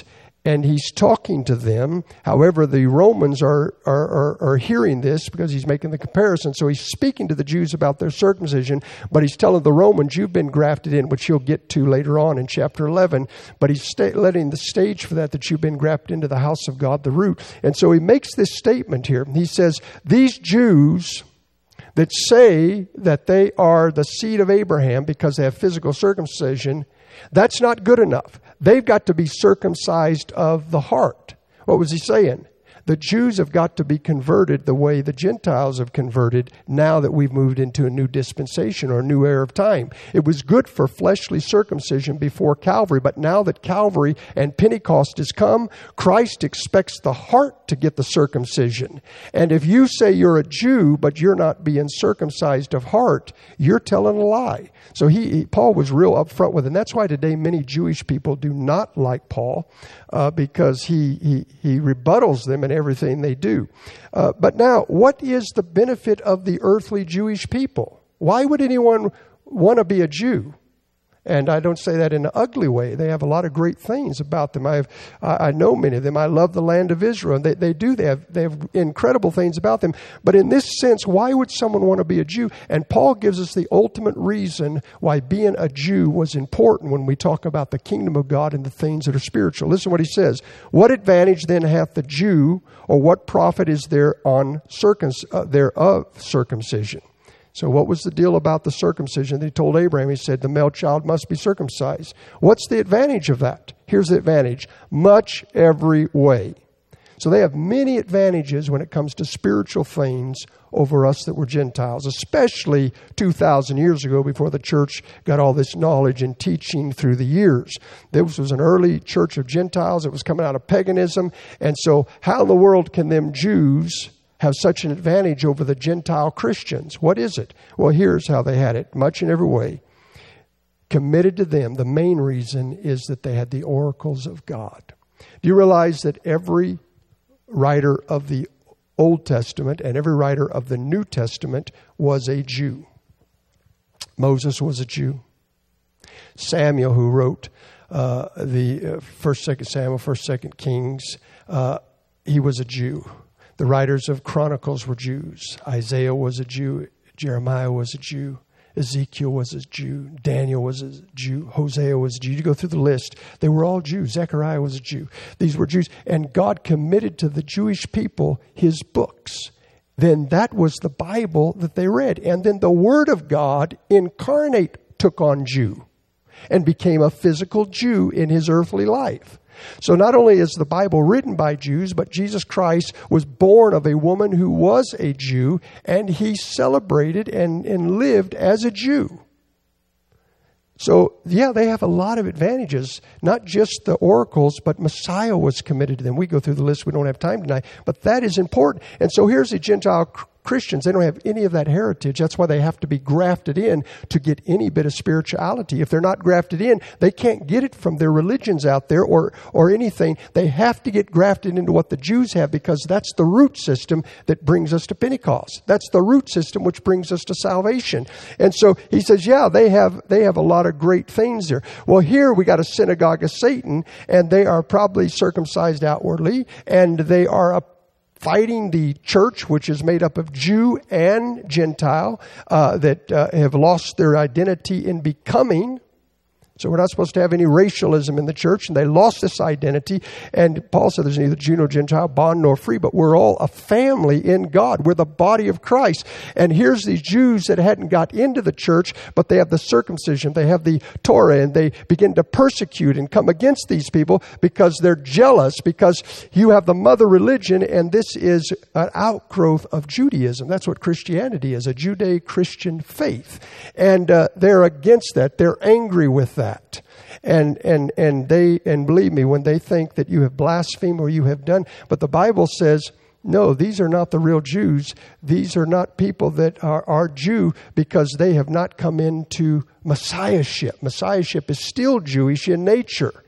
and he's talking to them. However, the Romans are, are, are, are hearing this because he's making the comparison. So he's speaking to the Jews about their circumcision, but he's telling the Romans, you've been grafted in, which he'll get to later on in chapter eleven. But he's sta- letting the stage for that, that you've been grafted into the house of God, the root. And so he makes this statement here. He says, these Jews that say that they are the seed of Abraham because they have physical circumcision, that's not good enough. They've got to be circumcised of the heart. What was he saying? The Jews have got to be converted the way the Gentiles have converted now that we've moved into a new dispensation or a new era of time. It was good for fleshly circumcision before Calvary, but now that Calvary and Pentecost has come, Christ expects the heart to get the circumcision. And if you say you're a Jew, but you're not being circumcised of heart, you're telling a lie. So he, he Paul was real upfront with it. And that's why today many Jewish people do not like Paul, uh, because he, he, he rebuttals them in everything they do. Uh, but now, what is the benefit of the earthly Jewish people? Why would anyone want to be a Jew? And I don't say that in an ugly way. They have a lot of great things about them. I have, I know many of them. I love the land of Israel. They, they do. They have, they have incredible things about them. But in this sense, why would someone want to be a Jew? And Paul gives us the ultimate reason why being a Jew was important when we talk about the kingdom of God and the things that are spiritual. Listen to what he says. What advantage then hath the Jew, or what profit is there on circum, uh, thereof circumcision? So what was the deal about the circumcision? He told Abraham, he said, the male child must be circumcised. What's the advantage of that? Here's the advantage. Much every way. So they have many advantages when it comes to spiritual things over us that were Gentiles, especially two thousand years ago before the church got all this knowledge and teaching through the years. This was an early church of Gentiles. It was coming out of paganism. And so how in the world can them Jews have such an advantage over the Gentile Christians? What is it? Well, here's how they had it, much in every way. Committed to them, the main reason is that they had the oracles of God. Do you realize that every writer of the Old Testament and every writer of the New Testament was a Jew? Moses was a Jew. Samuel, who wrote uh, the uh, First, Second Samuel, First, Second Kings, uh, he was a Jew. The writers of Chronicles were Jews. Isaiah was a Jew. Jeremiah was a Jew. Ezekiel was a Jew. Daniel was a Jew. Hosea was a Jew. You go through the list. They were all Jews. Zechariah was a Jew. These were Jews. And God committed to the Jewish people his books. Then that was the Bible that they read. And then the Word of God incarnate took on Jew and became a physical Jew in his earthly life. So not only is the Bible written by Jews, but Jesus Christ was born of a woman who was a Jew, and he celebrated and, and lived as a Jew. So, yeah, they have a lot of advantages, not just the oracles, but Messiah was committed to them. We go through the list. We don't have time tonight, but that is important. And so here's the Gentile Christians. They don't have any of that heritage. That's why they have to be grafted in to get any bit of spirituality. If they're not grafted in, they can't get it from their religions out there or, or anything. They have to get grafted into what the Jews have, because that's the root system that brings us to Pentecost. That's the root system which brings us to salvation. And so he says, yeah, they have, they have a lot of great things there. Well, here we got a synagogue of Satan, and they are probably circumcised outwardly, and they are a fighting the church, which is made up of Jew and Gentile, uh, that uh, have lost their identity in becoming. So we're not supposed to have any racialism in the church, and they lost this identity. And Paul said there's neither Jew nor Gentile, bond nor free, but we're all a family in God. We're the body of Christ. And here's these Jews that hadn't got into the church, but they have the circumcision, they have the Torah, and they begin to persecute and come against these people because they're jealous, because you have the mother religion, and this is an outgrowth of Judaism. That's what Christianity is, a Judeo-Christian faith. And uh, they're against that. They're angry with that. That. And and and they and believe me, when they think that you have blasphemed or you have done, but the Bible says, no, these are not the real Jews. These are not people that are, are Jew, because they have not come into Messiahship. Messiahship is still Jewish in nature.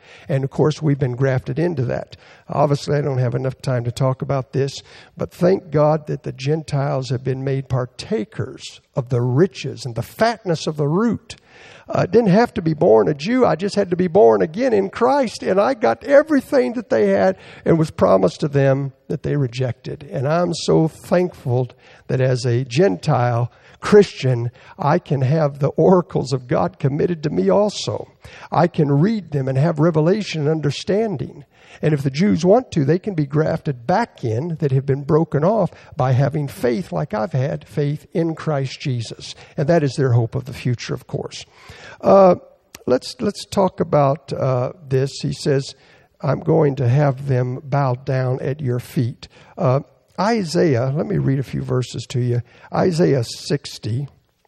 And, of course, we've been grafted into that. Obviously, I don't have enough time to talk about this, but thank God that the Gentiles have been made partakers of the riches and the fatness of the root. I uh, didn't have to be born a Jew. I just had to be born again in Christ, and I got everything that they had and was promised to them that they rejected. And I'm so thankful that as a Gentile Christian, I can have the oracles of God committed to me also. I can read them and have revelation and understanding. And if the Jews want to, they can be grafted back in that have been broken off by having faith like I've had, faith in Christ Jesus. And that is their hope of the future, of course. Uh, let's let's talk about uh, this. He says, I'm going to have them bow down at your feet. Uh, Isaiah, let me read a few verses to you. Isaiah sixty.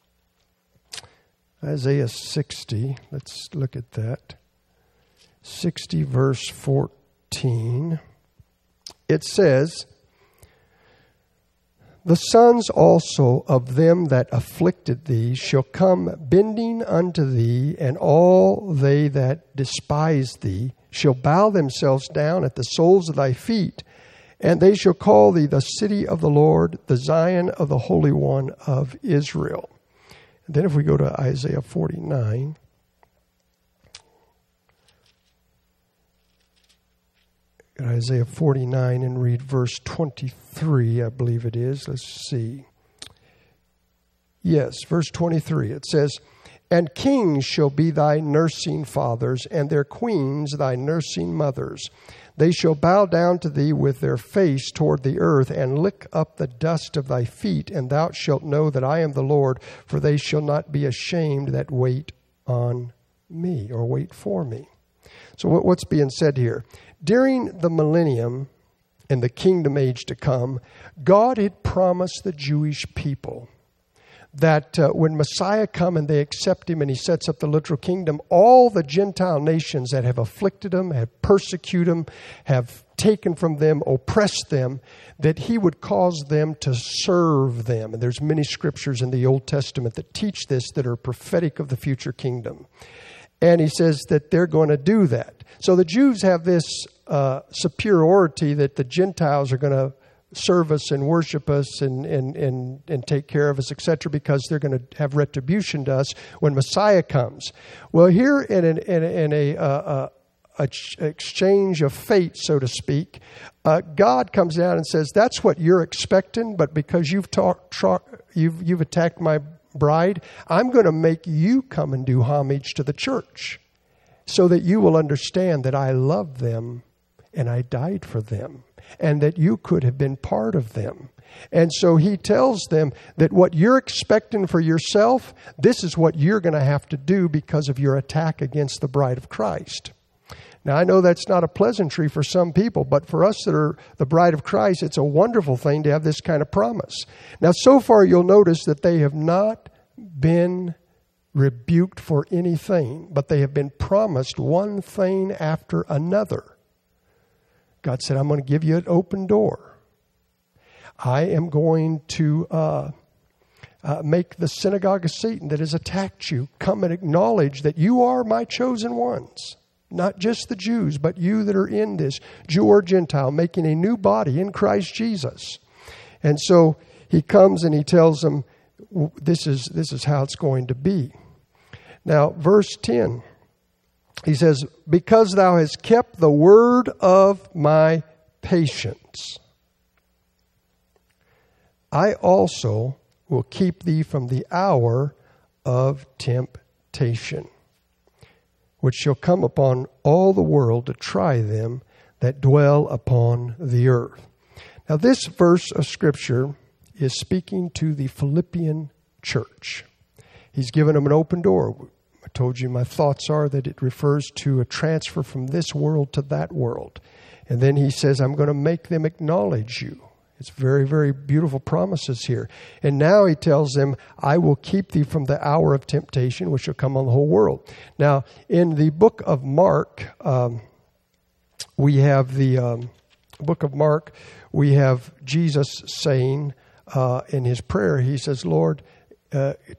Isaiah sixty, let's look at that. sixty verse fourteen. It says, the sons also of them that afflicted thee shall come bending unto thee, and all they that despise thee shall bow themselves down at the soles of thy feet, and they shall call thee the city of the Lord, the Zion of the Holy One of Israel. And then if we go to Isaiah forty-nine, Isaiah forty-nine and read verse twenty-three, I believe it is. Let's see. Yes, verse twenty-three. It says, and kings shall be thy nursing fathers, and their queens thy nursing mothers. They shall bow down to thee with their face toward the earth, and lick up the dust of thy feet, and thou shalt know that I am the Lord, for they shall not be ashamed that wait on me, or wait for me. So what's being said here? During the millennium and the kingdom age to come, God had promised the Jewish people that uh, when Messiah come and they accept him and he sets up the literal kingdom, all the Gentile nations that have afflicted them, have persecuted them, have taken from them, oppressed them, that he would cause them to serve them. And there's many scriptures in the Old Testament that teach this that are prophetic of the future kingdom. And he says that they're going to do that. So the Jews have this uh, superiority that the Gentiles are going to serve us and worship us and, and, and, and take care of us, et cetera, because they're going to have retribution to us when Messiah comes. Well, here in, an, in, a, in a, uh, a exchange of fate, so to speak, uh, God comes down and says, that's what you're expecting, but because you've, talk, tra- you've, you've attacked my bride, I'm going to make you come and do homage to the church so that you will understand that I love them and I died for them and that you could have been part of them. And so he tells them that what you're expecting for yourself, this is what you're going to have to do because of your attack against the bride of Christ. Now, I know that's not a pleasantry for some people, but for us that are the bride of Christ, it's a wonderful thing to have this kind of promise. Now, so far, you'll notice that they have not been rebuked for anything, but they have been promised one thing after another. God said, I'm going to give you an open door. I am going to uh, uh, make the synagogue of Satan that has attacked you come and acknowledge that you are my chosen ones. Not just the Jews, but you that are in this, Jew or Gentile, making a new body in Christ Jesus. And so he comes and he tells them, this is, this is how it's going to be. Now, verse ten, he says, because thou hast kept the word of my patience, I also will keep thee from the hour of temptation, which shall come upon all the world to try them that dwell upon the earth. Now, this verse of Scripture is speaking to the Philippian church. He's given them an open door. I told you my thoughts are that it refers to a transfer from this world to that world. And then he says, I'm going to make them acknowledge you. It's very, very beautiful promises here. And now he tells them, I will keep thee from the hour of temptation, which shall come on the whole world. Now, in the book of Mark, um, we have the um, book of Mark, we have Jesus saying uh, in his prayer, he says, Lord, uh,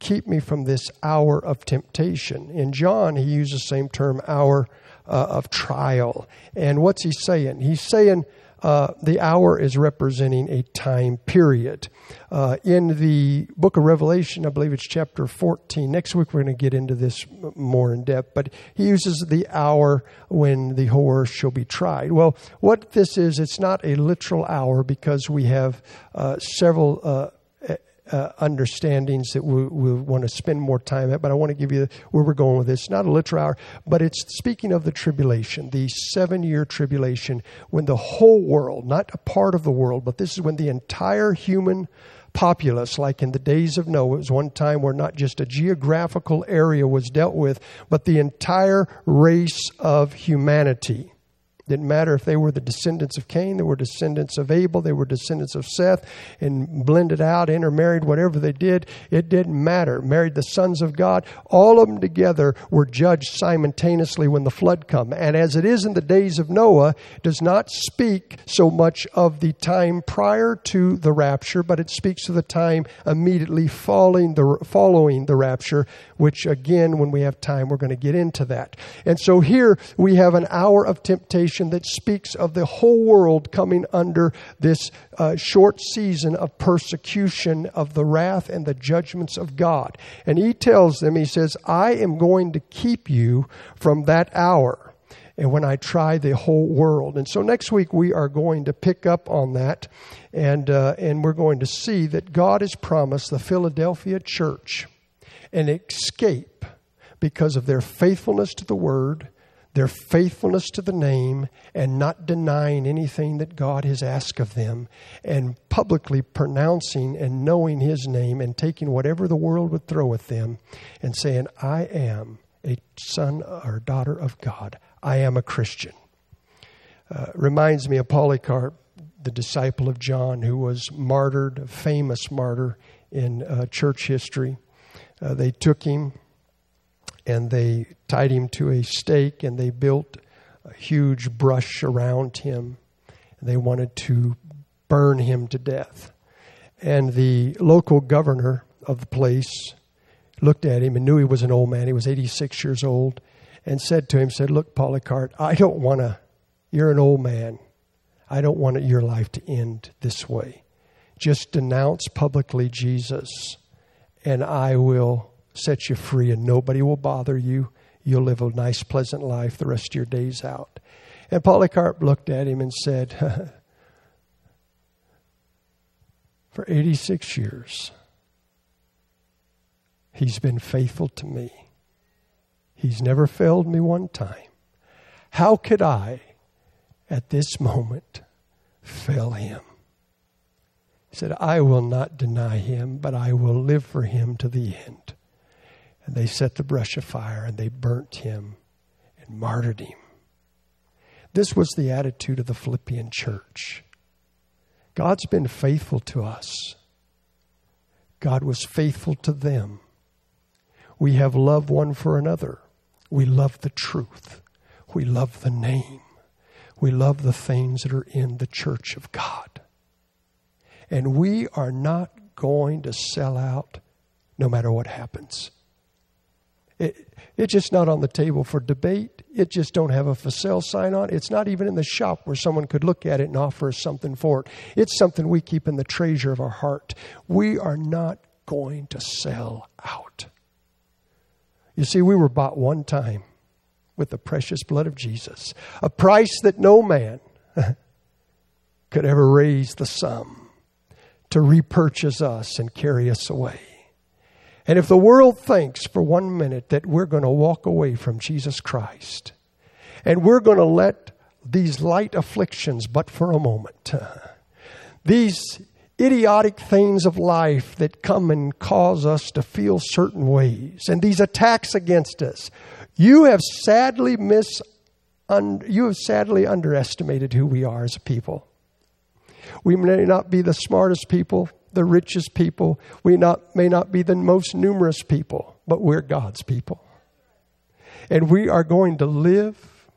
keep me from this hour of temptation. In John, he uses the same term, hour uh, of trial. And what's he saying? He's saying uh, the hour is representing a time period. Uh, in the book of Revelation, I believe it's chapter fourteen. Next week we're going to get into this more in depth. But he uses the hour when the whole earth shall be tried. Well, what this is, it's not a literal hour because we have uh, several uh Uh, understandings that we, we want to spend more time at, but I want to give you where we're going with this. Not a literal hour, but it's speaking of the tribulation, the seven-year tribulation, when the whole world, not a part of the world, but this is when the entire human populace, like in the days of Noah, it was one time where not just a geographical area was dealt with, but the entire race of humanity. Didn't matter if they were the descendants of Cain, they were descendants of Abel, they were descendants of Seth, and blended out, intermarried, whatever they did, it didn't matter. Married the sons of God, all of them together were judged simultaneously when the flood come. And as it is in the days of Noah, it does not speak so much of the time prior to the rapture, but it speaks of the time immediately following the, following the rapture, which again, when we have time, we're going to get into that. And so here we have an hour of temptation that speaks of the whole world coming under this uh, short season of persecution of the wrath and the judgments of God. And he tells them, he says, I am going to keep you from that hour. And when I try the whole world. And so next week we are going to pick up on that. And, uh, and we're going to see that God has promised the Philadelphia church an escape because of their faithfulness to the word, their faithfulness to the name, and not denying anything that God has asked of them, and publicly pronouncing and knowing his name and taking whatever the world would throw at them and saying, I am a son or daughter of God. I am a Christian. Uh, reminds me of Polycarp, the disciple of John, who was martyred, a famous martyr in uh, church history. Uh, they took him and they tied him to a stake, and they built a huge brush around him. They wanted to burn him to death. And the local governor of the place looked at him and knew he was an old man. He was eighty-six years old, and said to him, said, look, Polycarp, I don't want to, you're an old man. I don't want your life to end this way. Just denounce publicly Jesus, and I will set you free, and nobody will bother you. You'll live a nice, pleasant life the rest of your days out. And Polycarp looked at him and said, for eighty-six years, he's been faithful to me. He's never failed me one time. How could I, at this moment, fail him? He said, I will not deny him, but I will live for him to the end. And they set the brush afire, and they burnt him and martyred him. This was the attitude of the Philippian church. God's been faithful to us. God was faithful to them. We have love one for another. We love the truth. We love the name. We love the things that are in the church of God. And we are not going to sell out no matter what happens. It, it's just not on the table for debate. It just don't have a for sale sign on. It's not even in the shop where someone could look at it and offer us something for it. It's something we keep in the treasure of our heart. We are not going to sell out. You see, we were bought one time with the precious blood of Jesus, a price that no man could ever raise the sum to repurchase us and carry us away. And if the world thinks for one minute that we're going to walk away from Jesus Christ, and we're going to let these light afflictions, but for a moment, these idiotic things of life that come and cause us to feel certain ways, and these attacks against us, you have sadly mis, un, you have sadly underestimated who we are as a people. We may not be the smartest people, the richest people. We not, may not be the most numerous people, but we're God's people. And we are going to live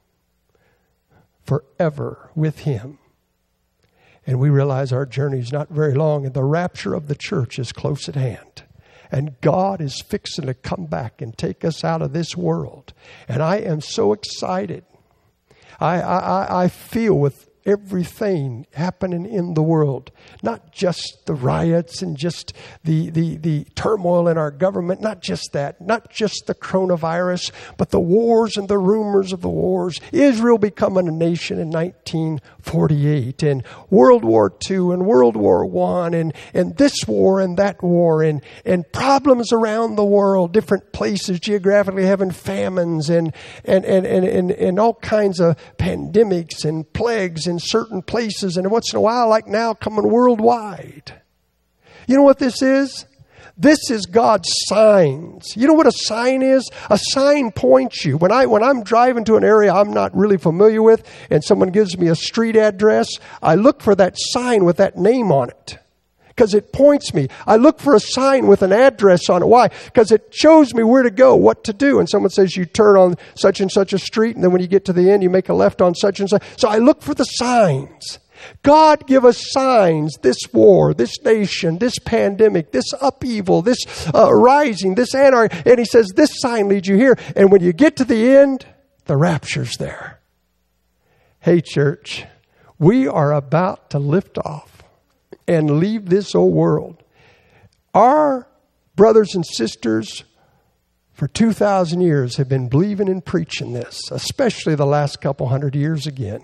forever with Him. And we realize our journey is not very long, and the rapture of the church is close at hand. And God is fixing to come back and take us out of this world. And I am so excited. I, I, I feel with everything happening in the world, not just the riots and just the, the, the turmoil in our government, not just that, not just the coronavirus, but the wars and the rumors of the wars. Israel becoming a nation in nineteen forty-eight, and World War Two and World War One, and, and this war and that war, and, and problems around the world, different places geographically having famines and, and, and, and, and, and all kinds of pandemics and plagues in certain places, and once in a while, like now, coming worldwide. You know what this is? This is God's signs. You know what a sign is? A sign points you. When, I, when I'm driving to an area I'm not really familiar with and someone gives me a street address, I look for that sign with that name on it because it points me. I look for a sign with an address on it. Why? Because it shows me where to go, what to do. And someone says you turn on such and such a street, and then when you get to the end, you make a left on such and such. So I look for the signs. God give us signs, this war, this nation, this pandemic, this upheaval, this uh, rising, this anarchy. And he says, this sign leads you here. And when you get to the end, the rapture's there. Hey, church, we are about to lift off and leave this old world. Our brothers and sisters for two thousand years have been believing and preaching this, especially the last couple hundred years again.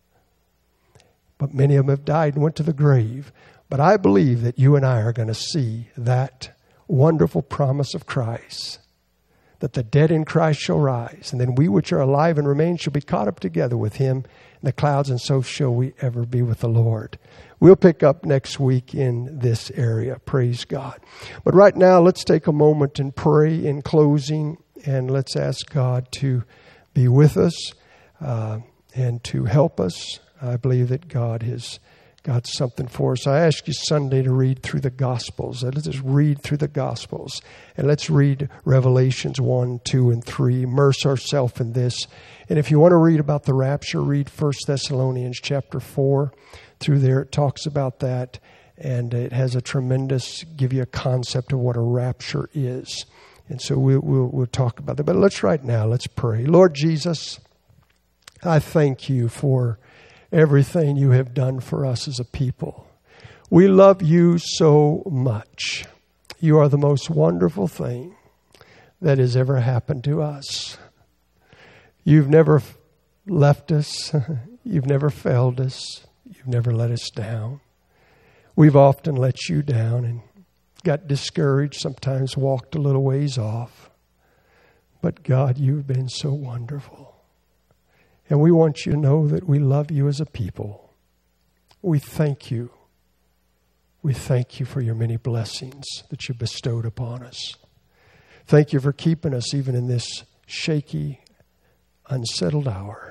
But many of them have died and went to the grave. But I believe that you and I are going to see that wonderful promise of Christ, that the dead in Christ shall rise, and then we which are alive and remain shall be caught up together with him in the clouds, and so shall we ever be with the Lord. We'll pick up next week in this area. Praise God. But right now, let's take a moment and pray in closing, and let's ask God to be with us uh, and to help us. I believe that God has got something for us. I asked you Sunday to read through the Gospels. Let's just read through the Gospels. And let's read Revelations one, two, and three. Immerse ourselves in this. And if you want to read about the rapture, read First Thessalonians chapter four. Through there it talks about that. And it has a tremendous, give you a concept of what a rapture is. And so we'll, we'll, we'll talk about that. But let's right now, let's pray. Lord Jesus, I thank you for everything you have done for us as a people. We love you so much. You are the most wonderful thing that has ever happened to us. You've never left us. You've never failed us. You've never let us down. We've often let you down and got discouraged, sometimes walked a little ways off. But God, you've been so wonderful. And we want you to know that we love you as a people. We thank you. We thank you for your many blessings that you bestowed upon us. Thank you for keeping us even in this shaky, unsettled hour.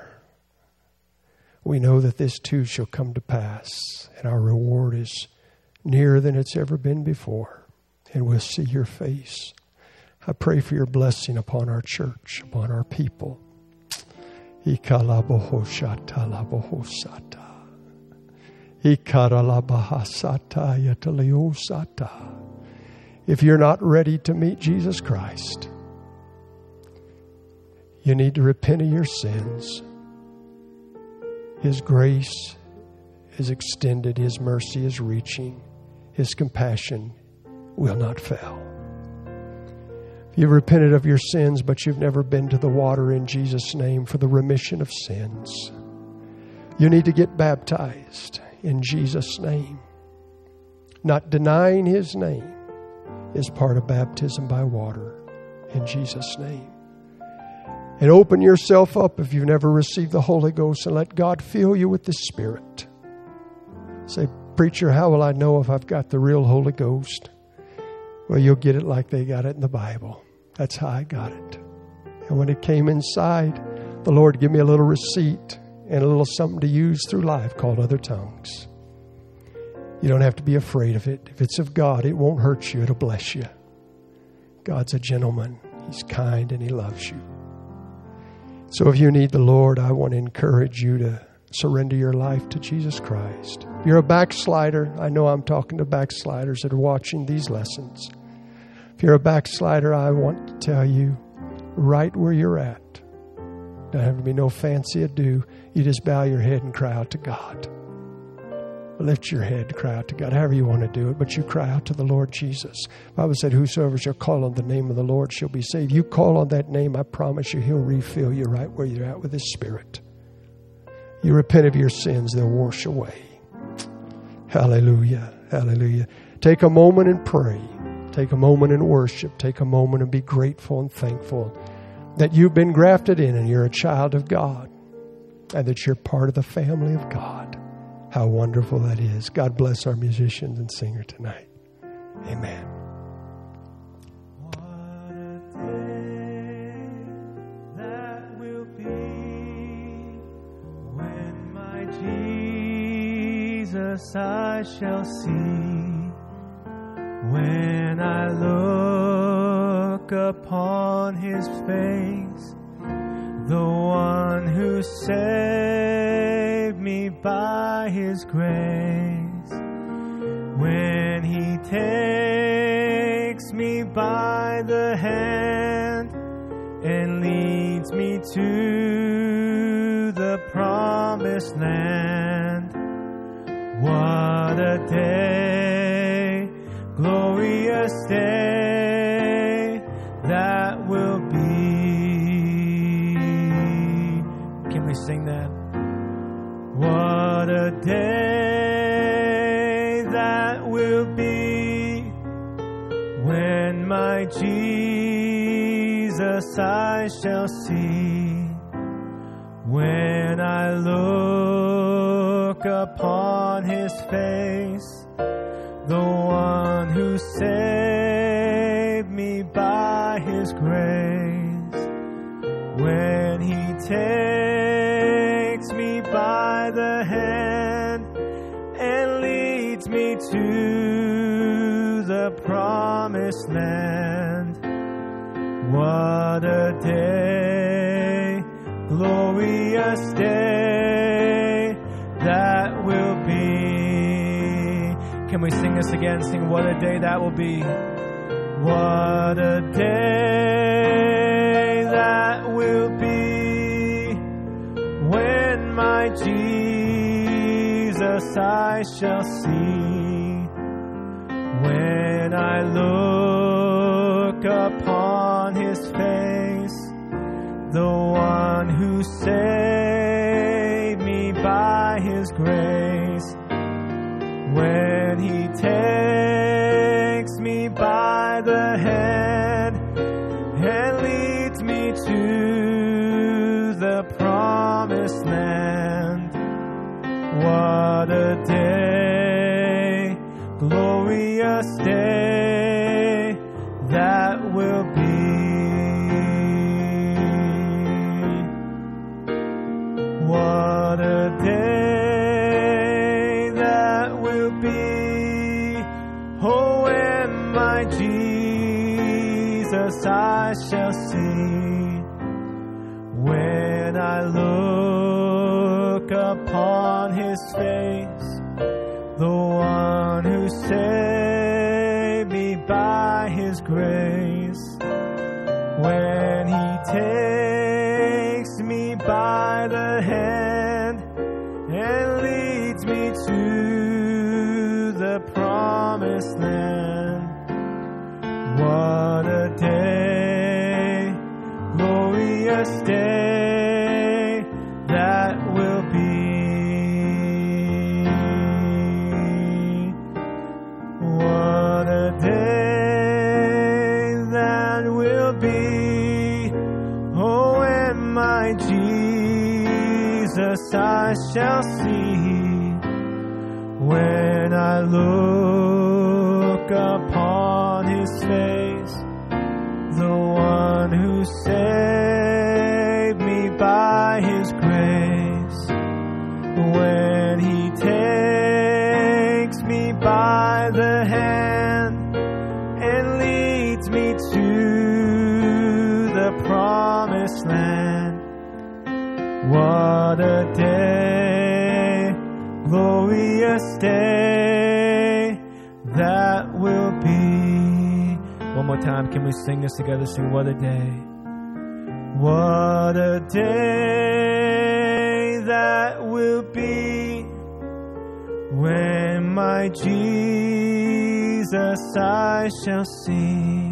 We know that this too shall come to pass, and our reward is nearer than it's ever been before, and we'll see your face. I pray for your blessing upon our church, upon our people. If you're not ready to meet Jesus Christ, you need to repent of your sins. His grace is extended. His mercy is reaching. His compassion will not fail. You've repented of your sins, but you've never been to the water in Jesus' name for the remission of sins. You need to get baptized in Jesus' name. Not denying his name is part of baptism by water in Jesus' name. And open yourself up if you've never received the Holy Ghost and let God fill you with the Spirit. Say, preacher, how will I know if I've got the real Holy Ghost? Well, you'll get it like they got it in the Bible. That's how I got it. And when it came inside, the Lord gave me a little receipt and a little something to use through life called other tongues. You don't have to be afraid of it. If it's of God, it won't hurt you. It'll bless you. God's a gentleman. He's kind and he loves you. So if you need the Lord, I want to encourage you to surrender your life to Jesus Christ. If you're a backslider, I know I'm talking to backsliders that are watching these lessons. If you're a backslider, I want to tell you, right where you're at, there have to be no fancy ado. You just bow your head and cry out to God. Lift your head, cry out to God, however you want to do it, but you cry out to the Lord Jesus. The Bible said, whosoever shall call on the name of the Lord shall be saved. You call on that name, I promise you, He'll refill you right where you're at with His Spirit. You repent of your sins, they'll wash away. Hallelujah, hallelujah. Take a moment and pray. Take a moment and worship. Take a moment and be grateful and thankful that you've been grafted in and you're a child of God and that you're part of the family of God. How wonderful that is. God bless our musicians and singer tonight. Amen. What a day that will be when my Jesus I shall see. When I look upon His face, the one who saved me by His grace, when He takes me by the hand and leads me to the promised land. What a day, glorious day that will be. Can we sing that? What a day that will be when my Jesus I shall see. When I look upon His face, the one who saved me by His grace, when He takes me by the hand and leads me to the promised land. What a day, glorious day that will be. Can we sing this again? Sing, what a day that will be. What a day that will be when my Jesus I shall see. When I look upon His face, the one who saved me by His grace, when He takes me by the hand and leads me to the promised land. What a day, glorious day that will be. What a day that will be. Oh, when my Jesus I shall see. When I look upon His face, the one who saved me by His grace, when He takes me by the hand and leads me to the promised land. What a day, glorious day that will be. What a day that will be. Oh, when my Jesus I shall see. When I look upon His face, the one who saved me by His grace, when He takes me by the hand and leads me to the promised land. What a day, glorious day that will be. One more more time. Can we sing this together? Sing, what a day. What a day that will be when my Jesus I shall see.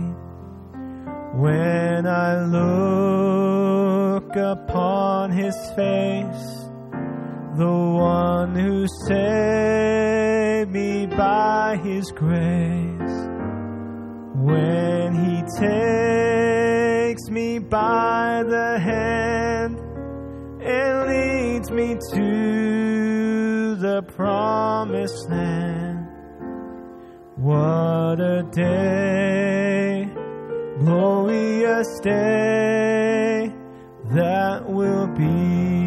When I look upon his face, the one who saved me by his grace. When he takes me by the hand and leads me to the promised land. What a day, glorious day that will be.